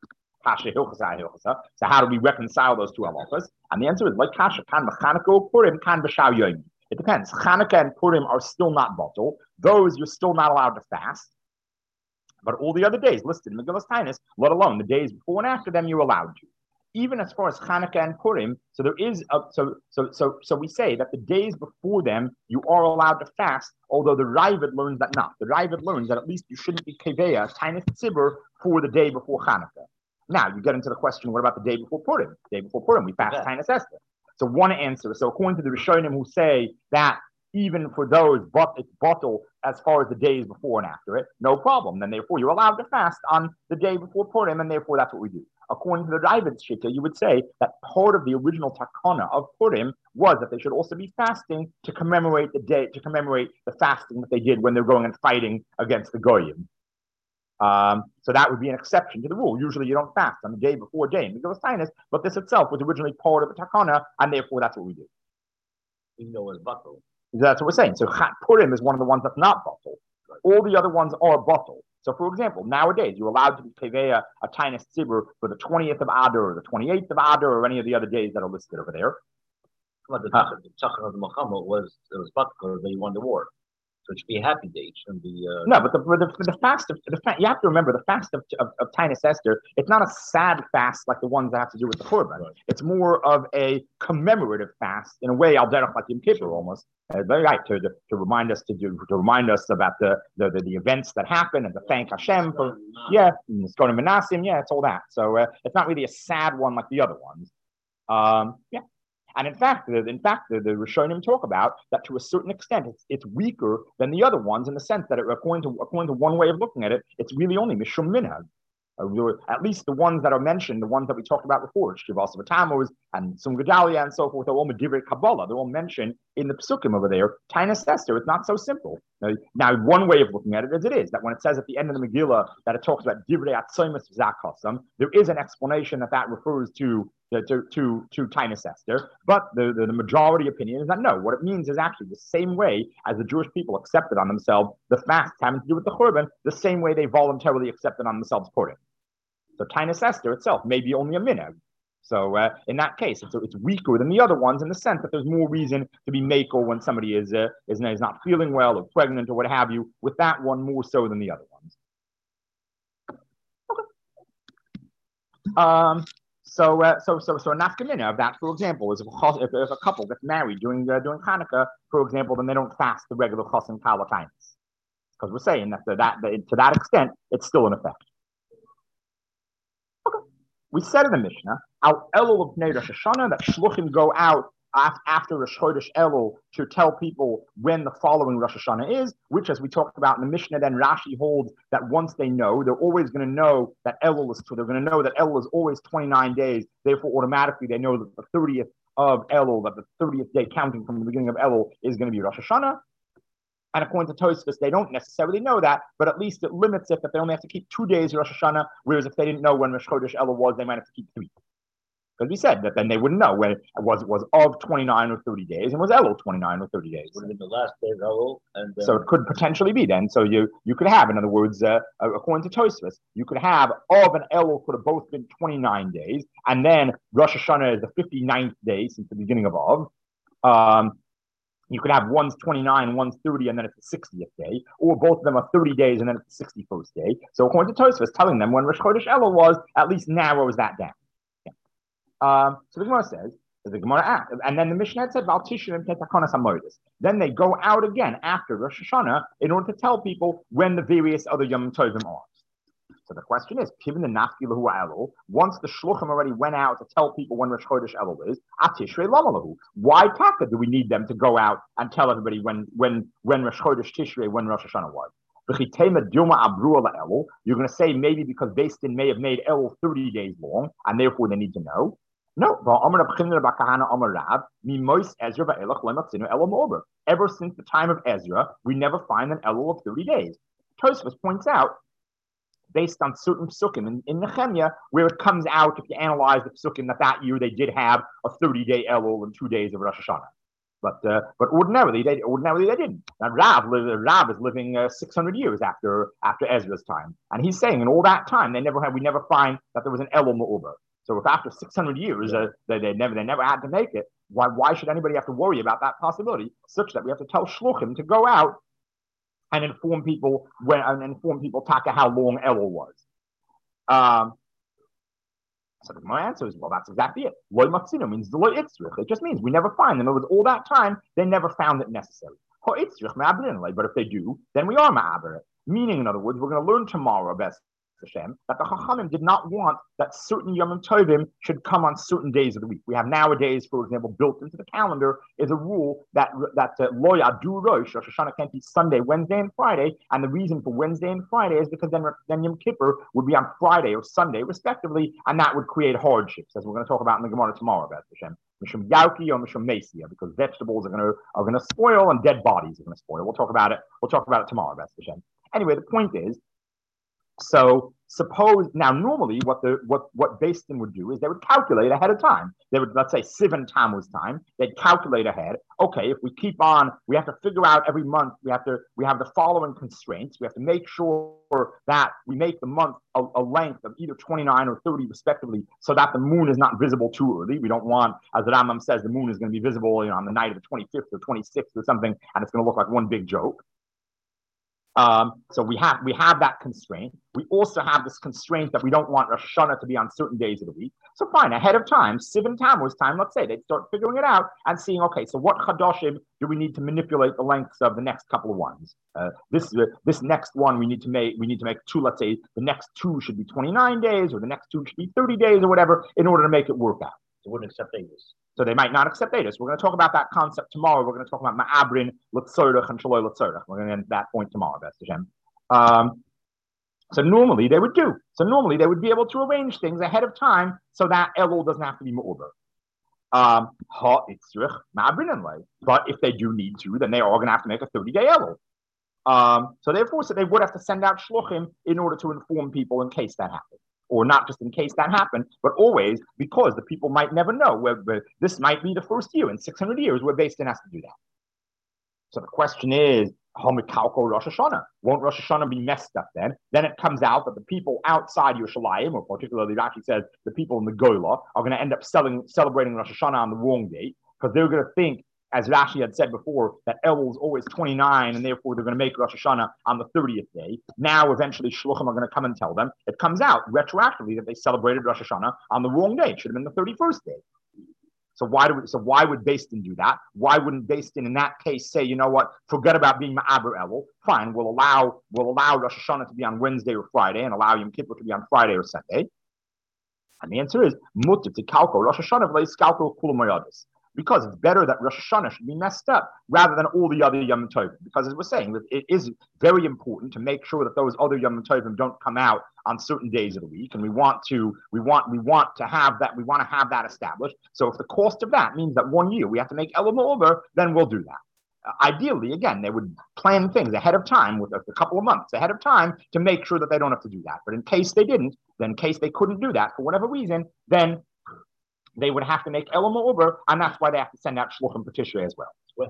So how do we reconcile those two halachas? And the answer is like kasha kan b'chanukah Purim kan b'shar yomi. It depends. Chanukah and Purim are still not bottled; those you're still not allowed to fast. But all the other days listed in Megillas Tainis, let alone the days before and after them, you're allowed to. Even as far as Chanukah and Purim, so there is so we say that the days before them you are allowed to fast. Although the Raavad learns that not. The Raavad learns that at least you shouldn't be keveya Tainis tzibur for the day before Chanukah. Now, you get into the question, what about the day before Purim? The day before Purim, we fast Tainis Esther. So one answer, so according to the Rishonim who say that even for those, it's bottled as far as the days before and after it, no problem. Then therefore, you're allowed to fast on the day before Purim, and therefore that's what we do. According to the Raavad Shitta, you would say that part of the original takana of Purim was that they should also be fasting to commemorate the fasting that they did when they're going and fighting against the Goyim. So that would be an exception to the rule. Usually you don't fast on the day before day in Megillas Tainis, but this itself was originally part of the takana, and therefore that's what we do. Even though it's bottled. That's what we're saying. So Purim is one of the ones that's not bottled. All the other ones are bottled. So for example, nowadays you're allowed to be keveya a Tainis tzibur for the 20th of Adar or the 28th of Adar or any of the other days that are listed over there. Well, the Tzachar of Muhammad was bottled because they won the war. So it should be a happy day. It shouldn't be. No, but the fast you have to remember the fast of Tainis Esther. It's not a sad fast like the ones that have to do with the Korban. Right. It's more of a commemorative fast in a way, al derech like Yom Kippur almost. Very right to remind us about the events that happen and to thank Hashem for it's going to Menassim, it's all that. So it's not really a sad one like the other ones. And in fact, the Rishonim talk about that to a certain extent, it's weaker than the other ones in the sense that according to one way of looking at it, it's really only Mishum Minhag. At least the ones that are mentioned, the ones that we talked about before, Shivas V'Tammuz and Sum Gedalia and so forth, they're all Medivrei Kabbalah. They're all mentioned in the Psukim over there. Tainus Esther, it's not so simple. Now, one way of looking at it is that when it says at the end of the Megillah that it talks about Divrei Atzomus Zakosam, there is an explanation that refers to Tainus Esther, but the majority opinion is that no, what it means is actually the same way as the Jewish people accepted on themselves the fasts having to do with the Churban, the same way they voluntarily accepted on themselves Purim. So Tainus Esther itself may be only a minhag. So in that case, it's weaker than the other ones in the sense that there's more reason to be makel when somebody is not feeling well or pregnant or what have you. With that one more so than the other ones. Okay. So a nafkamina of that, for example, is if a couple gets married during Hanukkah, for example, then they don't fast the regular chos and kalatinus, because we're saying that to that extent it's still in effect. Okay, we said in the Mishnah, al elul of Rosh Hashanah, that shluchim go out after Rosh Chodesh Elul to tell people when the following Rosh Hashanah is, which, as we talked about in the Mishnah, then Rashi holds that once they know, they're always going to know that Elul is true. They're going to know that Elul is always 29 days. Therefore, automatically, they know that the 30th of Elul, that the 30th day counting from the beginning of Elul is going to be Rosh Hashanah. And according to Tosfos, they don't necessarily know that, but at least it limits it that they only have to keep 2 days Rosh Hashanah, whereas if they didn't know when Rosh Chodesh Elul was, they might have to keep 3. Because we said that then they wouldn't know when it was of 29 or 30 days and was Elul 29 or 30 days. Would have been the last day of Elul. So it could potentially be then. So you could have, in other words, according to Tosfos, you could have of and Elul could have both been 29 days, and then Rosh Hashanah is the 59th day since the beginning of Av. You could have one's 29, one's 30, and then it's the 60th day, or both of them are 30 days and then it's the 61st day. So according to Tosfos, telling them when Rosh Chodesh Elul was, at least narrows that down. So the Gemara says, the Gemara asks, and then the Mishnah said, then they go out again after Rosh Hashanah in order to tell people when the various other Yom Tovim are. So the question is, given the Nafki Lahu Elul, once the Shluchim already went out to tell people when Rosh Chodesh Elul is, Atishrei Lamalahu. Why Taka do we need them to go out and tell everybody when Rosh Chodesh Tishrei, when Rosh Hashanah was? You're going to say maybe because Beis Din may have made Elul 30 days long, and therefore they need to know. No, ever since the time of Ezra, we never find an Elul of 30 days. Tosfos points out, based on certain psukim in Nehemiah, where it comes out, if you analyze the psukim, that year they did have a 30-day Elul and 2 days of Rosh Hashanah. But ordinarily they didn't. Now Rav is living 600 years after Ezra's time, and he's saying in all that time we never find that there was an Elul Me'uber. So if after 600 years they never had to make it, why should anybody have to worry about that possibility? Such that we have to tell shluchim to go out and inform people taka how long Elul was. So my answer is, well, that's exactly it. Loy matzino means the loy itzrich. It just means we never find them. It was all that time they never found it necessary. But if they do, then we are ma'aber it. Meaning, in other words, we're going to learn tomorrow, best Hashem, that the Chachamim did not want that certain Yom Tovim should come on certain days of the week. We have nowadays, for example, built into the calendar is a rule that Lo Yadu Rosh Hashanah can't be Sunday, Wednesday, and Friday. And the reason for Wednesday and Friday is because then Yom Kippur would be on Friday or Sunday, respectively, and that would create hardships, as we're going to talk about in the Gemara tomorrow, Beth Hashem. Mishum Yauki or Mishum Mesia, because vegetables are going to spoil and dead bodies are going to spoil. We'll talk about it tomorrow, Beth Hashem. Anyway, the point is, so suppose now normally what Beis Din would do is they would calculate ahead of time. They would, let's say, Sivan Tammuz time. They'd calculate ahead. Okay, if we keep on, we have to figure out every month. We have the following constraints. We have to make sure that we make the month a length of either 29 or 30 respectively, so that the moon is not visible too early. We don't want, as the Rambam says, the moon is going to be visible, on the night of the 25th or 26th or something, and it's going to look like one big joke. So we have that constraint. We also have this constraint that we don't want Rosh Hashanah to be on certain days of the week. So fine, ahead of time, Sivan Tammuz time, let's say, they'd start figuring it out and seeing, okay, so what Chadoshim do we need to manipulate the lengths of the next couple of ones? This next one we need to make two, let's say the next two should be 29 days or the next two should be 30 days or whatever in order to make it work out. They wouldn't accept Avis. So they might not accept Avis. We're going to talk about that concept tomorrow. We're going to talk about Ma'abrin, Letzorach, and Shaloi Letzorach. We're going to end that point tomorrow, Best Hashem. So normally they would do. So normally they would be able to arrange things ahead of time so that Elul doesn't have to be Mu'uber. But if they do need to, then they are going to have to make a 30-day Elul. So therefore, so they would have to send out shluchim in order to inform people in case that happened. Or not just in case that happened, but always because the people might never know. Where this might be the first year in 600 years where Beis Din has to do that. So the question is, Rosh Hashanah. Won't Rosh Hashanah be messed up then? Then it comes out that the people outside Yerushalayim, or particularly Rashi says the people in the Gola, are going to end up celebrating Rosh Hashanah on the wrong date because they're going to think, as Rashi had said before, that Elul is always 29, and therefore they're going to make Rosh Hashanah on the 30th day. Now, eventually, Shluchim are going to come and tell them. It comes out retroactively that they celebrated Rosh Hashanah on the wrong day. It should have been the 31st day. So why would Beis Din do that? Why wouldn't Beis Din in that case say, you know what, forget about being Ma'aber Elul. Fine, we'll allow Rosh Hashanah to be on Wednesday or Friday and allow Yom Kippur to be on Friday or Sunday? And the answer is mutter to kalko Rosh Hashanah v'leis kalko kulam mayadis. Because it's better that Rosh Hashanah should be messed up rather than all the other Yom Tovim. Because as we're saying, it is very important to make sure that those other Yom Tovim don't come out on certain days of the week, and we want to have that established. So if the cost of that means that 1 year we have to make Elul over, then we'll do that. Ideally, again, they would plan things ahead of time with a couple of months ahead of time to make sure that they don't have to do that. But in case they didn't, then in case they couldn't do that for whatever reason, then they would have to make Elam over, and that's why they have to send out Shluchim for Tishrei as well.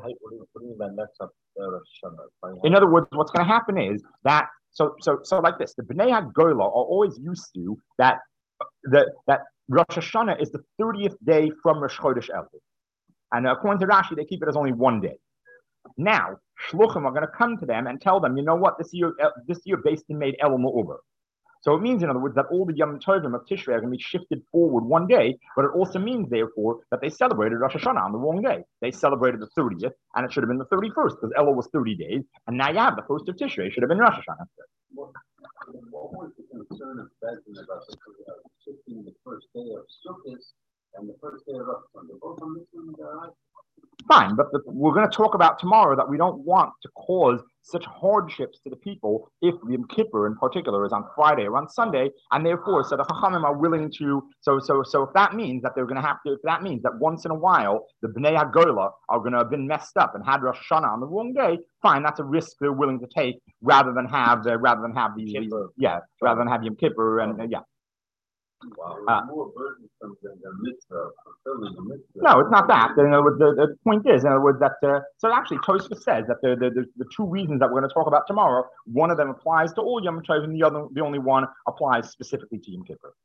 In other words, what's going to happen is that so like this: the Bnei HaGola are always used to that Rosh Hashanah is the 30th day from Rosh Chodesh Elul, and according to Rashi, they keep it as only 1 day. Now, Shluchim are going to come to them and tell them, you know what, this year Beis Din made Elam over. So it means, in other words, that all the Yom Tovim of Tishrei are going to be shifted forward 1 day, but it also means, therefore, that they celebrated Rosh Hashanah on the wrong day. They celebrated the 30th, and it should have been the 31st, because Elul was 30 days, and now you have the 1st of Tishrei. It should have been Rosh Hashanah. What was the concern of Beis Din about shifting the first day of Sukkot and the first day of Rosh Hashanah? Both on this one, Fine, but we're going to talk about tomorrow that we don't want to cause such hardships to the people if Yom Kippur in particular is on Friday or on Sunday, and therefore, so the Chachamim are willing to. So if that means that they're going to have to, if that means that once in a while the Bnei HaGola are going to have been messed up and had Rosh Hashanah on the wrong day, fine, that's a risk they're willing to take rather than have Yom Kippur and yeah. Wow, more burdensome than the mitzvah. No, it's not that. The point is, in other words, that so actually Tosfos says that the two reasons that we're going to talk about tomorrow, one of them applies to all Yom Tov, and the only one applies specifically to Yom Kippur.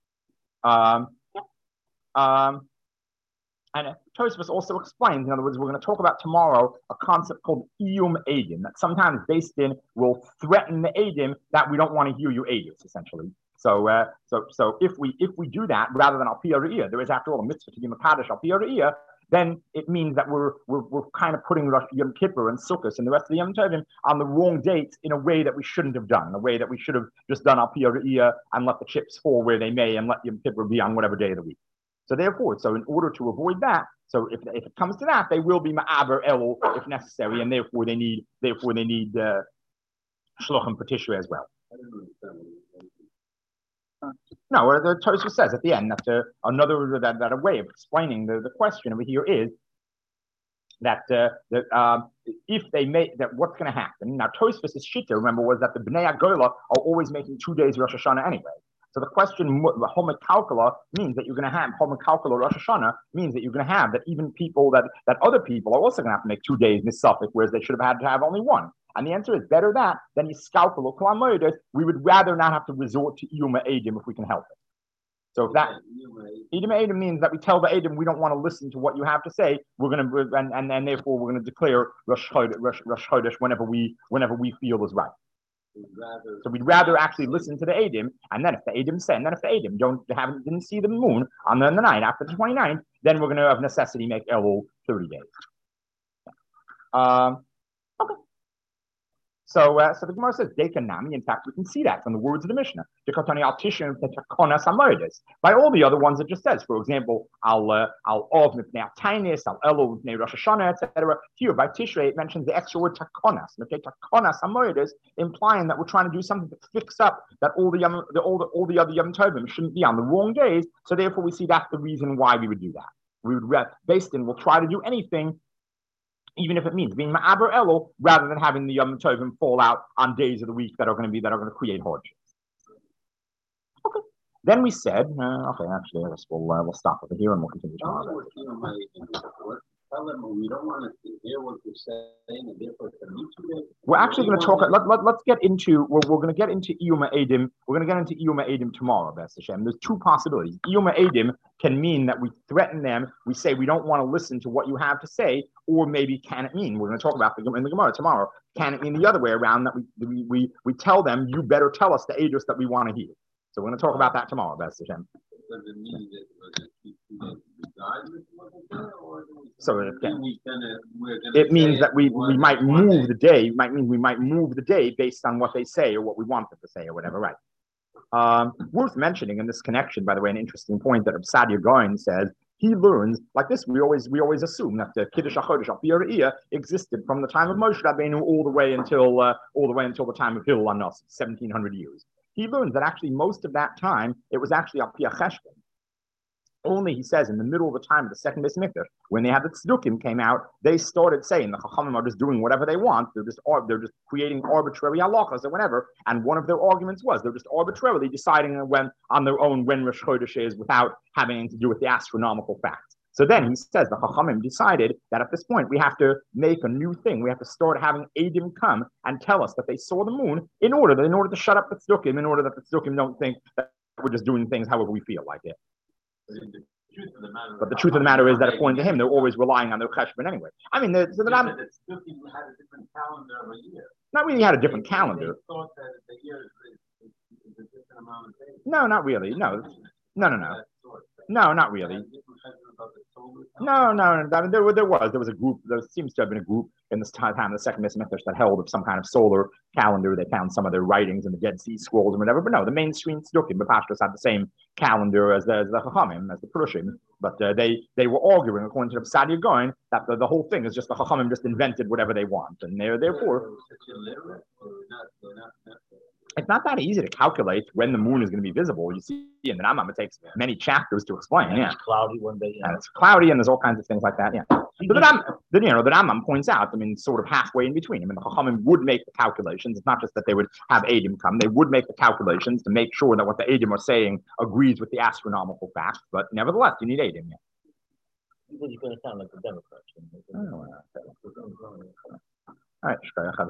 And Tosfos also explains, in other words, we're going to talk about tomorrow a concept called Iyum Eidim, that sometimes Beis Din will threaten the Eidim that we don't want to hear your Eidim, essentially. So if we do that rather than al pi ha're'iyah, there is after all a mitzvah to be mekadosh al pi ha're'iyah, then it means that we're kind of putting Yom Kippur and Sukkot and the rest of the Yom Tovim on the wrong dates in a way that we shouldn't have done, in a way that we should have just done al pi ha're'iyah and let the chips fall where they may and let Yom Kippur be on whatever day of the week. So therefore, in order to avoid that, so if it comes to that, they will be ma'aber elul if necessary, and therefore they need shluchim for Tishrei as well. No, the Tosfos says at the end that a way of explaining the question over here is that if they make that, what's going to happen? Now, Tosfos' shita, remember, was that the Bnei HaGola are always making 2 days Rosh Hashanah anyway. So the question, Homer Kalkula, means that you're going to have Homer Kalkula Rosh Hashanah means that you're going to have that even people that other people are also going to have to make 2 days Nisafik, whereas they should have had to have only one. And the answer is better that than Yiskalkul Kalamoides. We would rather not have to resort to Iyuma Eidim if we can help it. So if that Iyuma Eidim means that we tell the Eidim we don't want to listen to what you have to say, we're going to and therefore we're going to declare Rosh Chodesh whenever we feel is right. So we'd rather actually listen to the Eidim, and then if the Eidim didn't see the moon on the night after the 29th, then we're going to have necessity make Elul 30 days. Okay. So the Gemara says, Dekanami. In fact, we can see that from the words of the Mishnah. By all the other ones, it just says, for example, Al Ov Mipnei Tainis, Al Elul Mipnei Rosh Hashanah, etc. Here by Tishrei, it mentions the extra word Takonas, Takonas Hamoedes, implying that we're trying to do something to fix up that all the other Yom Tovim shouldn't be on the wrong days. So therefore, we see that's the reason why we would do that. We would, based in, we'll try to do anything, even if it means being ma'aber elul, rather than having the Yom Tovim fall out on days of the week that are going to create hardships. Okay. Then we said, okay, actually, I guess we'll stop over here and we'll continue tomorrow. Tell them we don't want to hear what you're saying, and therefore we're actually going to talk. Let's get into. We're going to get into Iyuma Edim. We're going to get into Iyuma Edim tomorrow, B'ez Hashem. There's two possibilities. Iyuma Edim can mean that we threaten them. We say we don't want to listen to what you have to say, or maybe can it mean, we're going to talk about in the Gemara tomorrow, can it mean the other way around, that we tell them, you better tell us the edus that we want to hear. So we're going to talk about that tomorrow, B'ez Hashem. Does it mean that so it means that we might move the day. It might mean we might move the day based on what they say or what we want them to say or whatever, right? Worth mentioning in this connection, by the way, an interesting point that Sadia Gaon says. He learns like this. We always assume that the Kiddush HaChodesh Al existed from the time of Moshe Rabbeinu all the way until the time of Hillel HaNasi, 1700 years. He learns that actually most of that time it was actually Al Pi HaCheshbon. Only, he says, in the middle of the time of the second Beis Mikdash, when they had the Tzdukim came out, they started saying the Chachamim are just doing whatever they want. They're just creating arbitrary halachas or whatever. And one of their arguments was they're just arbitrarily deciding on their own when Rosh Chodesh is without having anything to do with the astronomical facts. So then he says the Chachamim decided that at this point we have to make a new thing. We have to start having Eidim come and tell us that they saw the moon in order to shut up the Tzdukim, in order that the Tzdukim don't think that we're just doing things however we feel like it. But the truth of the matter is that according to him, they're always relying on their cheshbon anyway. I mean, so that had a different calendar of a year. Not really had a different calendar. Thought that the year is a different amount of days. No, not really. No, not really. No. I mean, there was a group. There seems to have been a group in this time of the second Beis Mikdash that held of some kind of solar calendar. They found some of their writings in the Dead Sea Scrolls and whatever. But no, the mainstream Tzdukim, the Pashtos, had the same calendar as the Chachamim, as the Perushim. But they were arguing, according to the Sadia Gaon, that the whole thing is just the Chachamim just invented whatever they want, and therefore. It's not that easy to calculate when the moon is going to be visible. You see, in the Rambam, it takes many chapters to explain. Yeah, it's cloudy one day. And it's cloudy, and there's all kinds of things like that. Yeah. So the Rambam points out. I mean, sort of halfway in between. I mean, the Chachamim would make the calculations. It's not just that they would have Eidim come; they would make the calculations to make sure that what the Eidim are saying agrees with the astronomical facts. But nevertheless, you need Eidim. Yeah. You're going to sound like the Democrats. All right.